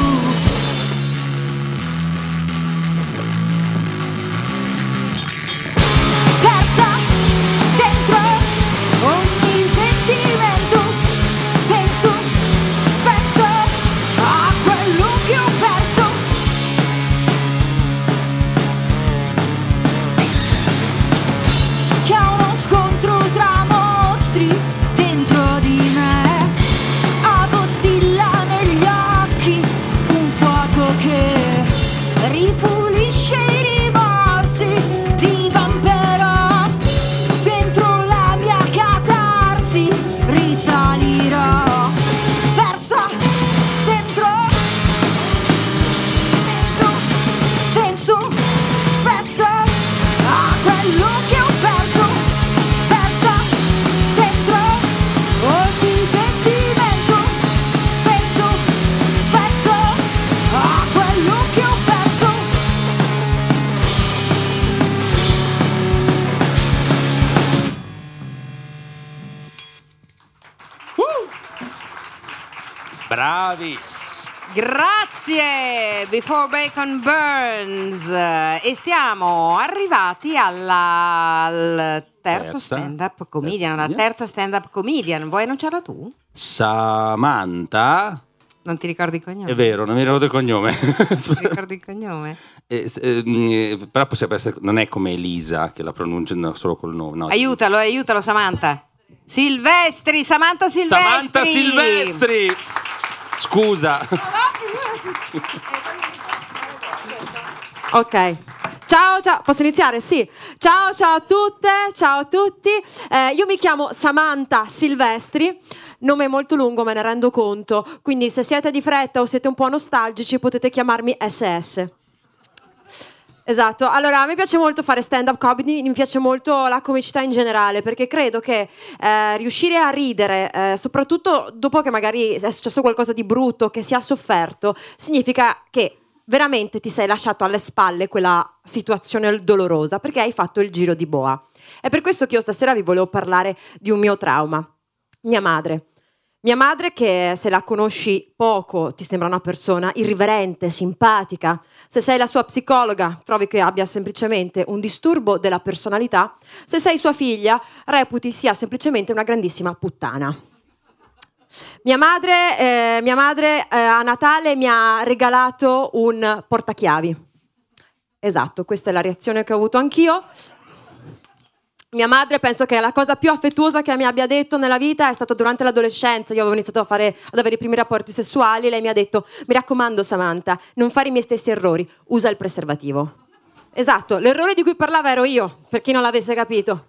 Persa dentro ogni sentimento, penso spesso a quello che ho perso. C'è uno scontro tra mostri dentro di me, a Godzilla negli occhi, un fuoco che ripulisce i rimorsi, divamperò dentro la mia catarsi, risalirò, persa dentro, dentro, penso spesso a quello che ho perso, persa dentro ogni sentimento, penso spesso a quello che ho perso. Bravi. Grazie Before Bacon Burns e stiamo arrivati alla, al terzo Terza. stand-up comedian, alla Comedian. terza stand-up comedian. Vuoi annunciarla tu? Samantha, Non ti ricordi il cognome? è vero, non mi ricordo il cognome. Non ti ricordi il cognome? Eh, s- ehm, però potrebbe essere, non è come Elisa che la pronunciano solo col nome. No. Aiutalo, aiutalo Samantha. Silvestri, Samantha Silvestri. Samantha Silvestri. Scusa. Ok. Ciao, ciao, posso iniziare? Sì. Ciao, ciao a tutte, ciao a tutti. Eh, io mi chiamo Samantha Silvestri, nome molto lungo, me ne rendo conto. Quindi se siete di fretta o siete un po' nostalgici potete chiamarmi S S. Esatto, allora a me piace molto fare stand-up comedy, mi piace molto la comicità in generale, perché credo che eh, riuscire a ridere, eh, soprattutto dopo che magari è successo qualcosa di brutto, che si ha sofferto, significa che veramente ti sei lasciato alle spalle quella situazione dolorosa, perché hai fatto il giro di boa. È per questo che io stasera vi volevo parlare di un mio trauma. Mia madre. Mia madre che se la conosci poco ti sembra una persona irriverente, simpatica. Se sei la sua psicologa trovi che abbia semplicemente un disturbo della personalità. Se sei sua figlia reputi sia semplicemente una grandissima puttana. Mia madre, eh, mia madre eh, a Natale mi ha regalato un portachiavi. Esatto, questa è la reazione che ho avuto anch'io. Mia madre, penso che la cosa più affettuosa che mi abbia detto nella vita è stata durante l'adolescenza. Io avevo iniziato a fare, ad avere i primi rapporti sessuali. Lei mi ha detto: mi raccomando Samantha, non fare i miei stessi errori, usa il preservativo. Esatto, l'errore di cui parlava ero io, per chi non l'avesse capito.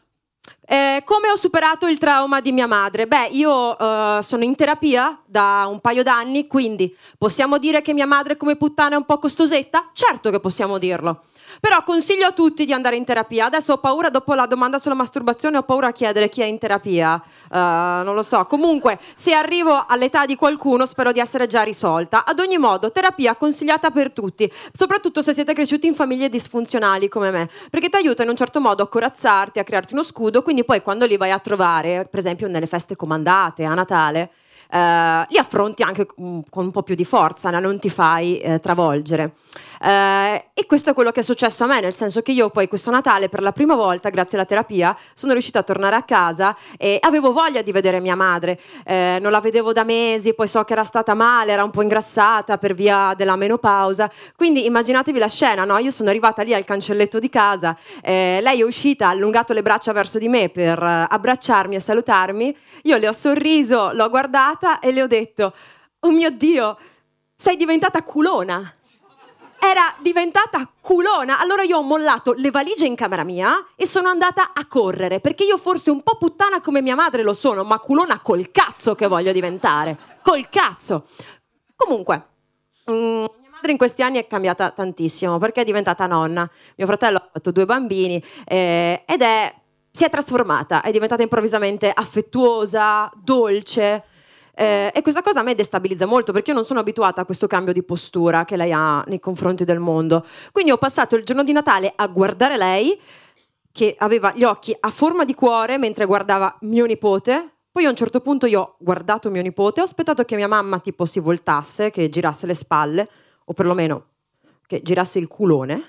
Eh, come ho superato il trauma di mia madre? Beh, io eh, sono in terapia da un paio d'anni, quindi possiamo dire che mia madre come puttana è un po' costosetta? Certo che possiamo dirlo. Però consiglio a tutti di andare in terapia. Adesso ho paura, dopo la domanda sulla masturbazione, ho paura a chiedere chi è in terapia. Uh, non lo so. Comunque, se arrivo all'età di qualcuno, spero di essere già risolta. Ad ogni modo, terapia consigliata per tutti, soprattutto se siete cresciuti in famiglie disfunzionali come me, perché ti aiuta in un certo modo a corazzarti, a crearti uno scudo, quindi poi quando li vai a trovare, per esempio nelle feste comandate, a Natale, Uh, li affronti anche con un po' più di forza, no? Non ti fai eh, travolgere. Uh, e questo è quello che è successo a me, nel senso che io poi questo Natale per la prima volta, grazie alla terapia, sono riuscita a tornare a casa e avevo voglia di vedere mia madre. Uh, non la vedevo da mesi, poi so che era stata male, era un po' ingrassata per via della menopausa, quindi immaginatevi la scena, no? Io sono arrivata lì al cancelletto di casa, eh, lei è uscita, ha allungato le braccia verso di me per uh, abbracciarmi e salutarmi, io le ho sorriso, l'ho guardata e le ho detto: oh mio Dio, sei diventata culona. Era diventata culona. Allora io ho mollato le valigie in camera mia e sono andata a correre, perché io forse un po' puttana come mia madre lo sono, ma culona col cazzo che voglio diventare. Col cazzo. Comunque, mm, mia madre in questi anni è cambiata tantissimo, perché è diventata nonna. Mio fratello ha fatto due bambini eh, ed è si è trasformata, è diventata improvvisamente affettuosa, dolce. Eh, e questa cosa a me destabilizza molto, perché io non sono abituata a questo cambio di postura che lei ha nei confronti del mondo. Quindi ho passato il giorno di Natale a guardare lei, che aveva gli occhi a forma di cuore mentre guardava mio nipote. Poi a un certo punto io ho guardato mio nipote, ho aspettato che mia mamma tipo si voltasse, che girasse le spalle, o perlomeno che girasse il culone.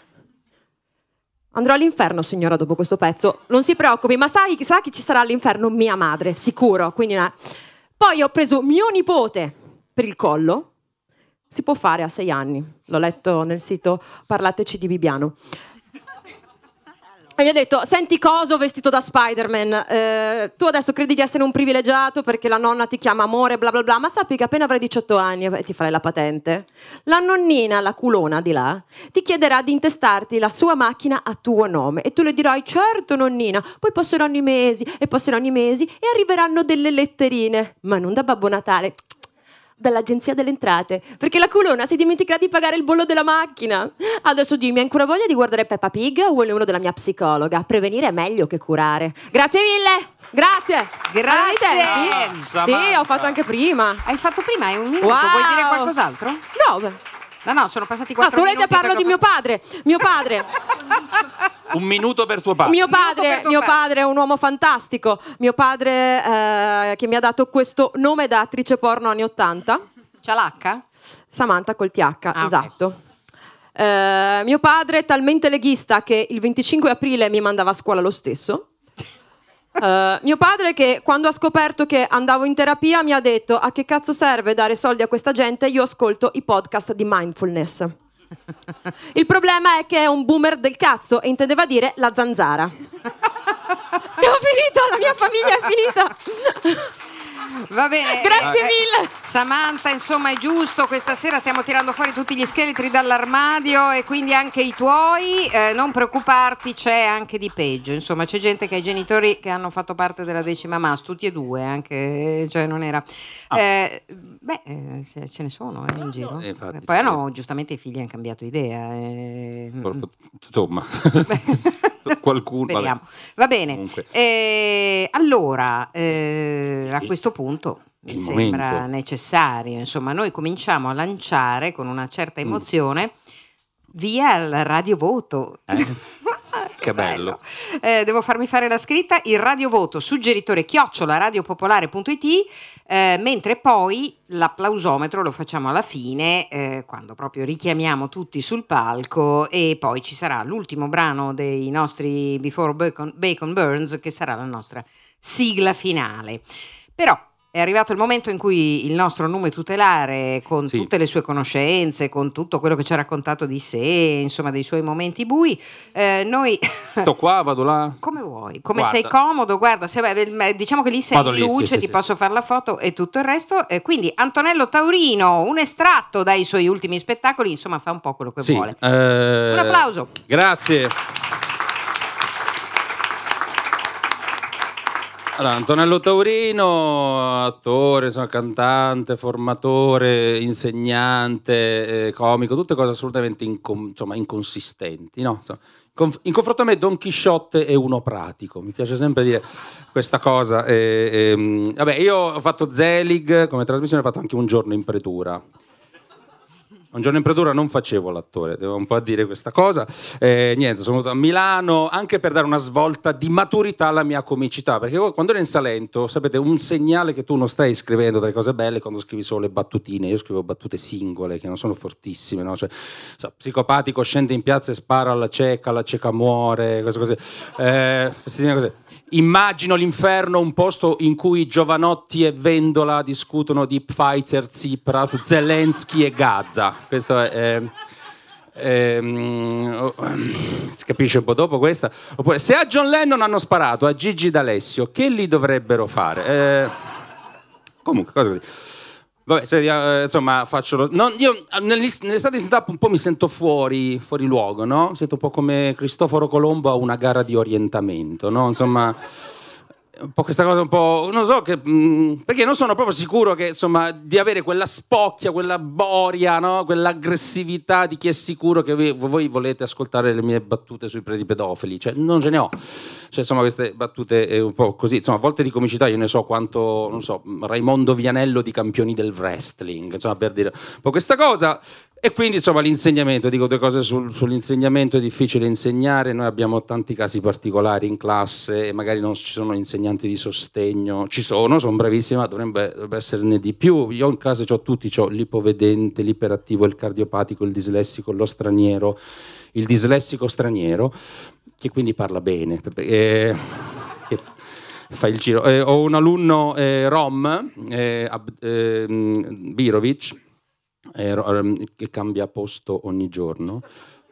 Andrò all'inferno, signora, dopo questo pezzo. Non si preoccupi, ma sai, sa chi ci sarà all'inferno? Mia madre, sicuro. Quindi no. Poi ho preso mio nipote per il collo. Si può fare a sei anni. L'ho letto nel sito Parlateci di Bibbiano. E gli ho detto: senti coso vestito da Spider-Man, eh, tu adesso credi di essere un privilegiato perché la nonna ti chiama amore bla bla bla, ma sappi che appena avrai diciotto anni e ti farai la patente, la nonnina, la culona di là, ti chiederà di intestarti la sua macchina a tuo nome e tu le dirai: certo nonnina. Poi passeranno i mesi e passeranno i mesi e arriveranno delle letterine, ma non da Babbo Natale, dall'Agenzia delle Entrate, perché la culona si dimenticherà di pagare il bollo della macchina. Adesso dimmi, hai ancora voglia di guardare Peppa Pig o vuole uno della mia psicologa? Prevenire è meglio che curare. Grazie mille, grazie. Grazie. Sì, ho fatto anche prima. Hai fatto prima, hai un minuto, Wow. vuoi dire qualcos'altro? No, beh. No, no, sono passati No, quattro se volete minuti. parlo di mio padre. Mio padre. Un minuto per tuo padre. Mio minuto padre, per tuo mio padre. padre è un uomo fantastico. Mio padre eh, che mi ha dato questo nome da attrice porno anni ottanta. C'ha l'H? Samantha col T H, Ah, ok. esatto. Eh, mio padre è talmente leghista che il venticinque aprile mi mandava a scuola lo stesso. Eh, mio padre che quando ha scoperto che andavo in terapia mi ha detto: a che cazzo serve dare soldi a questa gente? Io ascolto i podcast di mindfulness. Il problema è che è un boomer del cazzo e intendeva dire la zanzara. Ho finito, la mia famiglia è finita. Va bene. Grazie Eh, mille. Samantha, insomma, è giusto, questa sera stiamo tirando fuori tutti gli scheletri dall'armadio e quindi anche i tuoi. Eh, non preoccuparti, c'è anche di peggio. Insomma, c'è gente che ha i genitori che hanno fatto parte della decima mas, tutti e due, anche, cioè non era. Ah. Eh, beh, eh, ce- ce ne sono eh, in giro. Eh, infatti, Poi sì. hanno, giustamente i figli hanno cambiato idea. eh. Insomma, qualcuno. vabbè. Speriamo. Va bene. Comunque. Eh, allora, eh, a questo punto mi il sembra momento. necessario, insomma, noi cominciamo a lanciare con una certa Mm. emozione via il radiovoto. Eh? Che bello. Eh, devo farmi fare la scritta, il radiovoto suggeritore chiocciola radiopopolare.it, eh, mentre poi l'applausometro lo facciamo alla fine, eh, quando proprio richiamiamo tutti sul palco, e poi ci sarà l'ultimo brano dei nostri Before Bacon, Bacon Burns, che sarà la nostra sigla finale. Però è arrivato il momento in cui il nostro nume tutelare, con Sì. tutte le sue conoscenze, con tutto quello che ci ha raccontato di sé, insomma dei suoi momenti bui, eh, noi Sto qua, vado là. come vuoi, come Guarda. sei comodo, guarda, se, beh, diciamo che lì sei Vado in lì, sì, luce, sì, ti sì. posso fare la foto e tutto il resto. Eh, quindi Antonello Taurino, un estratto dai suoi ultimi spettacoli, insomma fa un po' quello che Sì, vuole. eh, Un applauso. Grazie. Allora, Antonello Taurino, attore, insomma, cantante, formatore, insegnante, eh, comico, tutte cose assolutamente incom- insomma, inconsistenti, no? Insomma, conf- in confronto a me Don Chisciotte è uno pratico, mi piace sempre dire questa cosa. E, e, mh, vabbè, io ho fatto Zelig come trasmissione, ho fatto anche Un giorno in pretura. Un giorno in pretura non facevo l'attore, devo un po' dire questa cosa. Eh, niente, sono venuto a Milano anche per dare una svolta di maturità alla mia comicità, perché quando ero in Salento, sapete, un segnale che tu non stai scrivendo delle cose belle quando scrivi solo le battutine. Io scrivo battute singole che non sono fortissime, no? Cioè, so, psicopatico scende in piazza e spara alla cieca, la cieca muore, queste cose. Eh, queste cose. Immagino l'inferno, un posto in cui Giovanotti e Vendola discutono di Pfizer, Tsipras, Zelensky e Gaza. Questo è... eh, ehm, oh, si capisce un po' dopo questa. Oppure, se a John Lennon hanno sparato a Gigi D'Alessio, che li dovrebbero fare? Eh, comunque, cosa così. Vabbè, se, eh, insomma, faccio lo... non, io nell'estate di stand-up un po' mi sento fuori, fuori luogo, no? Mi sento un po' come Cristoforo Colombo a una gara di orientamento, no? Insomma, un po' questa cosa un po'... non so che... mh, perché non sono proprio sicuro che, insomma, di avere quella spocchia, quella boria, no? Quell'aggressività di chi è sicuro che voi, voi volete ascoltare le mie battute sui preti pedofili. Cioè, non ce ne ho. Cioè, insomma, queste battute è un po' così. Insomma, a volte di comicità io ne so quanto, non so, Raimondo Vianello di Campioni del Wrestling, insomma, per dire un po' questa cosa. E quindi, insomma, l'insegnamento, dico due cose sul, sull'insegnamento. È difficile insegnare, noi abbiamo tanti casi particolari in classe e magari non ci sono insegnanti di sostegno. Ci sono, sono bravissimi, ma dovrebbe, dovrebbe esserne di più. Io in classe ho tutti, ho l'ipovedente, l'iperattivo, il cardiopatico, il dislessico, lo straniero, il dislessico straniero, che quindi parla bene, eh, che fa il giro. Eh, ho un alunno eh, rom, eh, Ab- eh, Birovic, eh, ro- che cambia posto ogni giorno.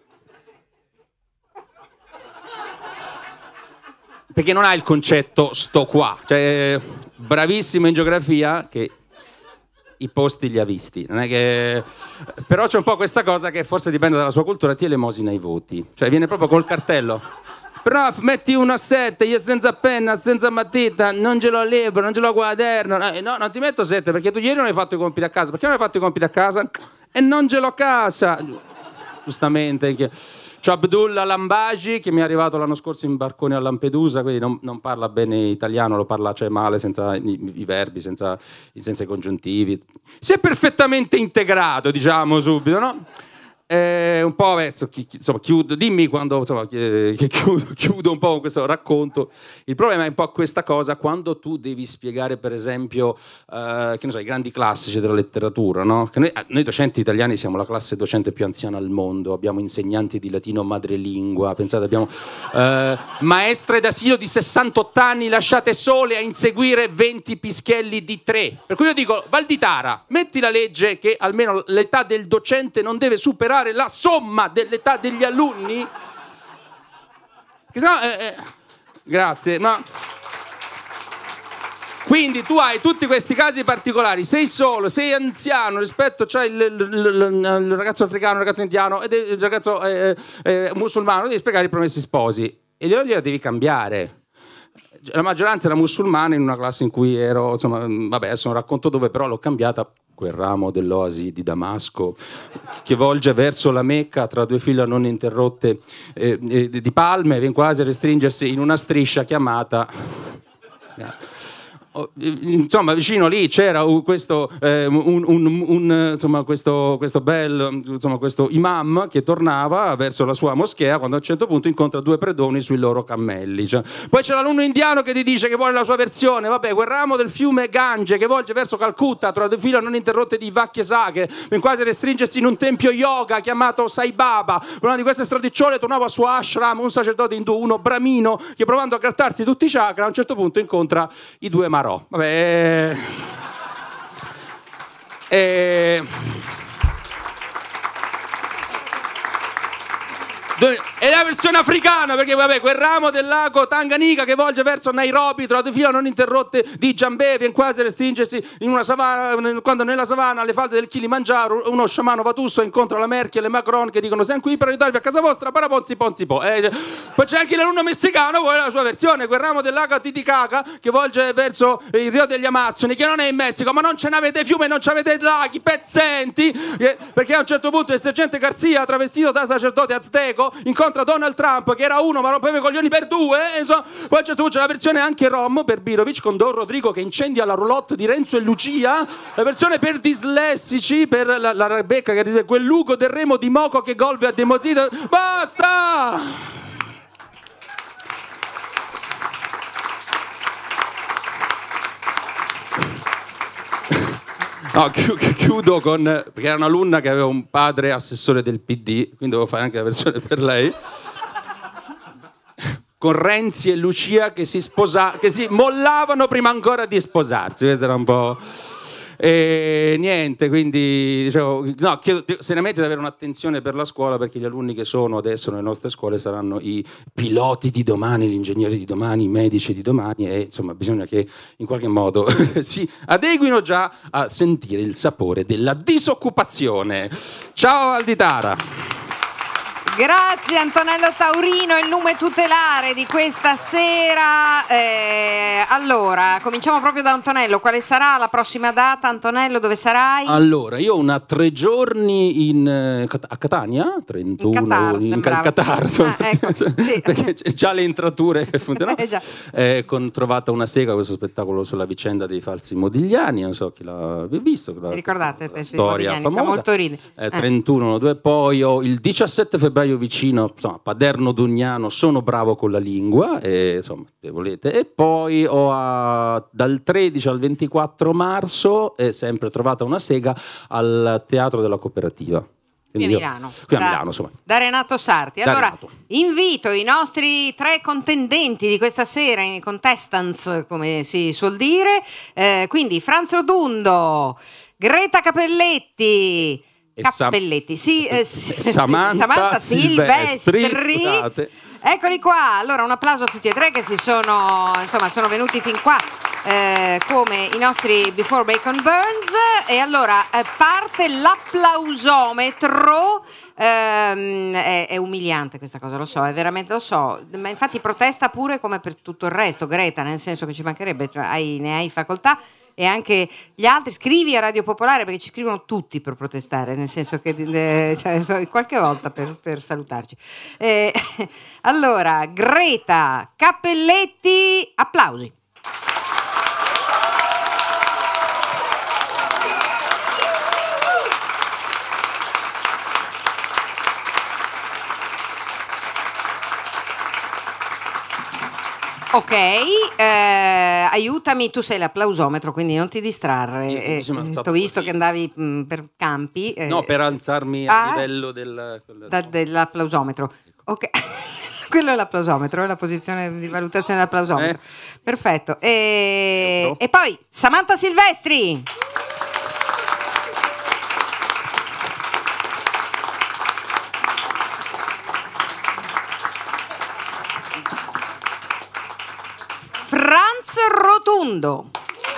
Perché non ha il concetto sto qua, cioè bravissimo in geografia che i posti li ha visti, non è che... però c'è un po' questa cosa che forse dipende dalla sua cultura, ti elemosina i voti, cioè viene proprio col cartello. Prof, metti uno a sette, io senza penna, senza matita, non ce l'ho libro, non ce l'ho quaderno. Eh, no, non ti metto sette perché tu ieri non hai fatto i compiti a casa. Perché non hai fatto i compiti a casa? E non ce l'ho a casa. Giustamente. Che... C'ho Abdullah Lambaji che mi è arrivato l'anno scorso in barcone a Lampedusa, quindi non, non parla bene italiano, lo parla cioè male, senza i, i verbi, senza, senza i congiuntivi. Si è perfettamente integrato, diciamo subito, no? Eh, un po' adesso, chi, chi, insomma, chiudo, dimmi quando insomma, che, che chiudo, chiudo un po' con questo racconto. Il problema è un po' questa cosa quando tu devi spiegare, per esempio, eh, che ne so, i grandi classici della letteratura, no? Che noi, noi docenti italiani siamo la classe docente più anziana al mondo, abbiamo insegnanti di latino madrelingua, pensate, abbiamo eh, maestre d'asilo di sessantotto anni lasciate sole a inseguire venti pischelli di tre. Per cui io dico, Valditara, metti la legge che almeno l'età del docente non deve superare la somma dell'età degli alunni, che sennò, eh, eh, grazie, ma quindi tu hai tutti questi casi particolari, sei solo, sei anziano rispetto, c'hai il, il, il, il ragazzo africano, il ragazzo indiano ed il ragazzo eh, eh, musulmano, devi spiegare i promessi sposi e glielo devi cambiare. La maggioranza era musulmana in una classe in cui ero, insomma, vabbè, adesso non racconto dove, però l'ho cambiata. Quel ramo dell'oasi di Damasco che volge verso la Mecca tra due fila non interrotte eh, eh, di palme, viene quasi a restringersi in una striscia chiamata... Insomma, vicino lì c'era questo, eh, un, un, un, insomma, questo, questo bel insomma, questo imam che tornava verso la sua moschea quando a un certo punto incontra due predoni sui loro cammelli. Cioè, poi c'è l'alunno indiano che ti dice che vuole la sua versione. Vabbè, quel ramo del fiume Gange che volge verso Calcutta tra due fila non interrotte di vacche sacre, per quasi restringersi in un tempio yoga chiamato Sai Baba. Una di queste stradicciole tornava al suo ashram un sacerdote indù, uno bramino, che provando a grattarsi tutti i chakra a un certo punto incontra i due magi Marò. Vabbè. E... è la versione africana, perché vabbè, quel ramo del lago Tanganika che volge verso Nairobi trovato fila non interrotte di giambè viene quasi a restringersi in una savana, quando nella savana alle falde del Kilimangiaro uno sciamano Vatusso incontra la Merkel e Macron che dicono siamo qui per aiutarvi a casa vostra, para ponzi ponzi po. Eh, poi c'è anche l'alunno messicano, poi la sua versione, quel ramo del lago Titicaca che volge verso il Rio degli Amazzoni, che non è in Messico, ma non ce n'avete fiume, non ce n'avete laghi, pezzenti, eh, perché a un certo punto il sergente Garzia travestito da sacerdote azteco incontra Donald Trump che era uno ma rompeva i coglioni per due, e insomma, poi a un certo punto c'è la versione anche rom per Birovic con Don Rodrigo che incendia la roulotte di Renzo e Lucia, la versione per dislessici per la, la Rebecca che dice quel lugo del remo di moco che golpe a demotito. Basta! No, chiudo con, perché era un'alunna che aveva un padre assessore del P D, quindi devo fare anche la versione per lei, con Renzi e Lucia che si sposa, che si mollavano prima ancora di sposarsi. Questo era un po'... E niente, quindi dicevo, no, chiedo seriamente di avere un'attenzione per la scuola, perché gli alunni che sono adesso nelle nostre scuole saranno i piloti di domani, gli ingegneri di domani, i medici di domani, e insomma bisogna che in qualche modo si adeguino già a sentire il sapore della disoccupazione. Ciao Alditara. Grazie Antonello Taurino, il nome tutelare di questa sera. Eh, allora, cominciamo proprio da Antonello. Quale sarà la prossima data, Antonello? Dove sarai? Allora, io ho una tre giorni in, a Catania, trentuno, in Qatar, in, in Qatar ah, ecco, sì. Perché c'è già le entrature che funzionano. Eh, già. Eh, con Trovata una sega, questo spettacolo sulla vicenda dei falsi Modigliani, non so chi l'ha visto. La, Ricordate la storia famosa. Molto ride. Eh, trentuno, due, poi ho il diciassette febbraio vicino, insomma, Paderno Dugnano, Sono bravo con la lingua, e, insomma, se volete. E poi ho a, dal tredici al ventiquattro marzo, è sempre Trovata una sega al Teatro della Cooperativa. Qui a io, Milano, qui a da, Milano insomma. Da Renato Sarti. Da allora Renato. Invito i nostri tre contendenti di questa sera, i contestants come si suol dire, eh, quindi Franz Rotundo, Greta Capelletti, Cappelletti, sì, eh, sì, Samantha, Samantha Silvestri. Silvestri. Eccoli qua. Allora un applauso a tutti e tre che si sono, insomma, sono venuti fin qua eh, come i nostri Before Bacon Burns. E allora eh, parte l'applausometro. Ehm, è, è umiliante questa cosa, lo so, è veramente, lo so, ma infatti protesta pure come per tutto il resto, Greta, nel senso che ci mancherebbe, cioè, hai, ne hai facoltà. E anche gli altri, scrivi a Radio Popolare, perché ci scrivono tutti per protestare, nel senso che eh, cioè, qualche volta per, per salutarci. Eh, allora, Greta Cappelletti, applausi. Ok, eh, aiutami, tu sei l'applausometro, quindi non ti distrarre. Eh, ti ho visto che andavi mh, per campi. Eh, no, per alzarmi ah, a livello del, da, dell'applausometro. Ok, quello è l'applausometro, è la posizione di valutazione dell'applausometro. Eh? Perfetto. E, e poi Samantha Silvestri. Franz Rotundo.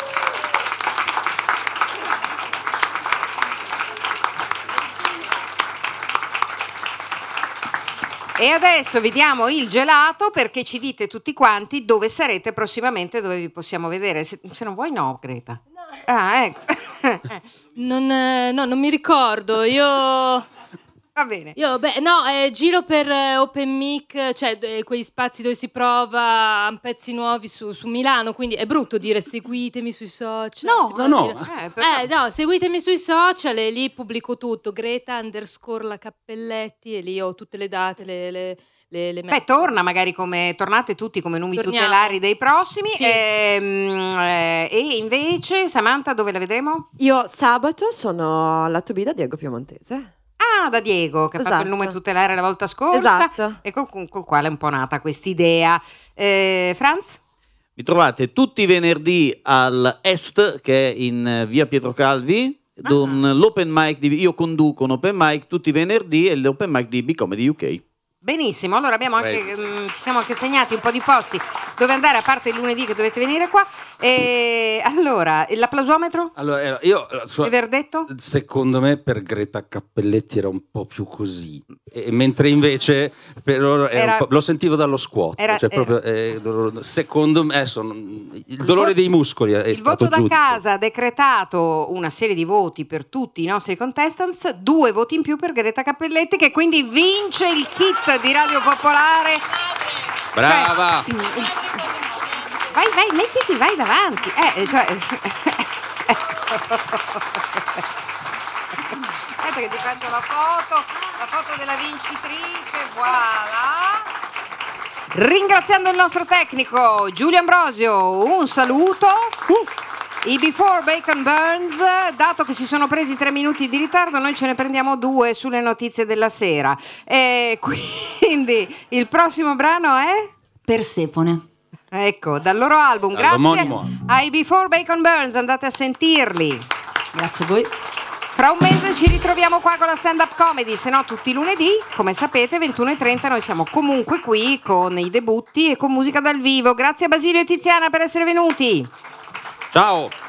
E adesso vediamo il gelato, perché ci dite tutti quanti dove sarete prossimamente, dove vi possiamo vedere. Se, se non vuoi no, Greta. No. Ah, ecco. non, eh, no, non mi ricordo, io... Va bene. Io, beh, no, eh, giro per eh, Open Mic, cioè eh, quegli spazi dove si prova pezzi nuovi su, su Milano, quindi è brutto dire seguitemi sui social. No, no, no. Eh, eh, no, seguitemi sui social e lì pubblico tutto, Greta underscore la Cappelletti, e lì ho tutte le date, le... le Le, le Beh, torna magari come tornate tutti come numeri Torniamo. tutelari dei prossimi. Sì. Ehm, eh, e invece Samantha dove la vedremo? Io sabato sono alla Tobida Diego Piemontese. Ah, da Diego, che ha Esatto. fatto il nome tutelare la volta scorsa. Esatto. E col, col quale è un po' nata quest'idea. Eh, Franz? Mi trovate tutti i venerdì all'Est, che è in via Pietro Calvi, con ah. l'open mic di, io conduco un open mic tutti i venerdì e l'open mic di B-Comedy U K. Benissimo, allora abbiamo anche, mh, ci siamo anche segnati un po' di posti dove andare, a parte il lunedì che dovete venire qua. E allora, l'applausometro? Allora, io, il verdetto? Secondo me per Greta Cappelletti era un po' più così, e, mentre invece per loro era Era- un po'- lo sentivo dallo squat, Era- cioè era- proprio, eh, dolore- secondo me adesso, non- il dolore vo- dei muscoli è Il stato voto da giudice. casa ha decretato una serie di voti per tutti i nostri contestants, due voti in più per Greta Cappelletti, che quindi vince il kit di Radio Popolare. Brava! Cioè, il- vai, vai, mettiti, vai davanti. Eh, cioè... Aspetta che ti faccio la foto, la foto della vincitrice, voilà. Ringraziando il nostro tecnico Giulio Ambrosio, un saluto. I Before Bacon Burns, dato che si sono presi tre minuti di ritardo, noi ce ne prendiamo due sulle notizie della sera. E quindi il prossimo brano è? Persefone. Ecco, dal loro album. Grazie Dall'omonimo. ai Before Bacon Burns, andate a sentirli. Grazie a voi. Fra un mese ci ritroviamo qua con la stand-up comedy, se no tutti i lunedì, come sapete, ventuno e trenta, noi siamo comunque qui con i debutti e con musica dal vivo. Grazie a Basilio e Tiziana per essere venuti. Ciao!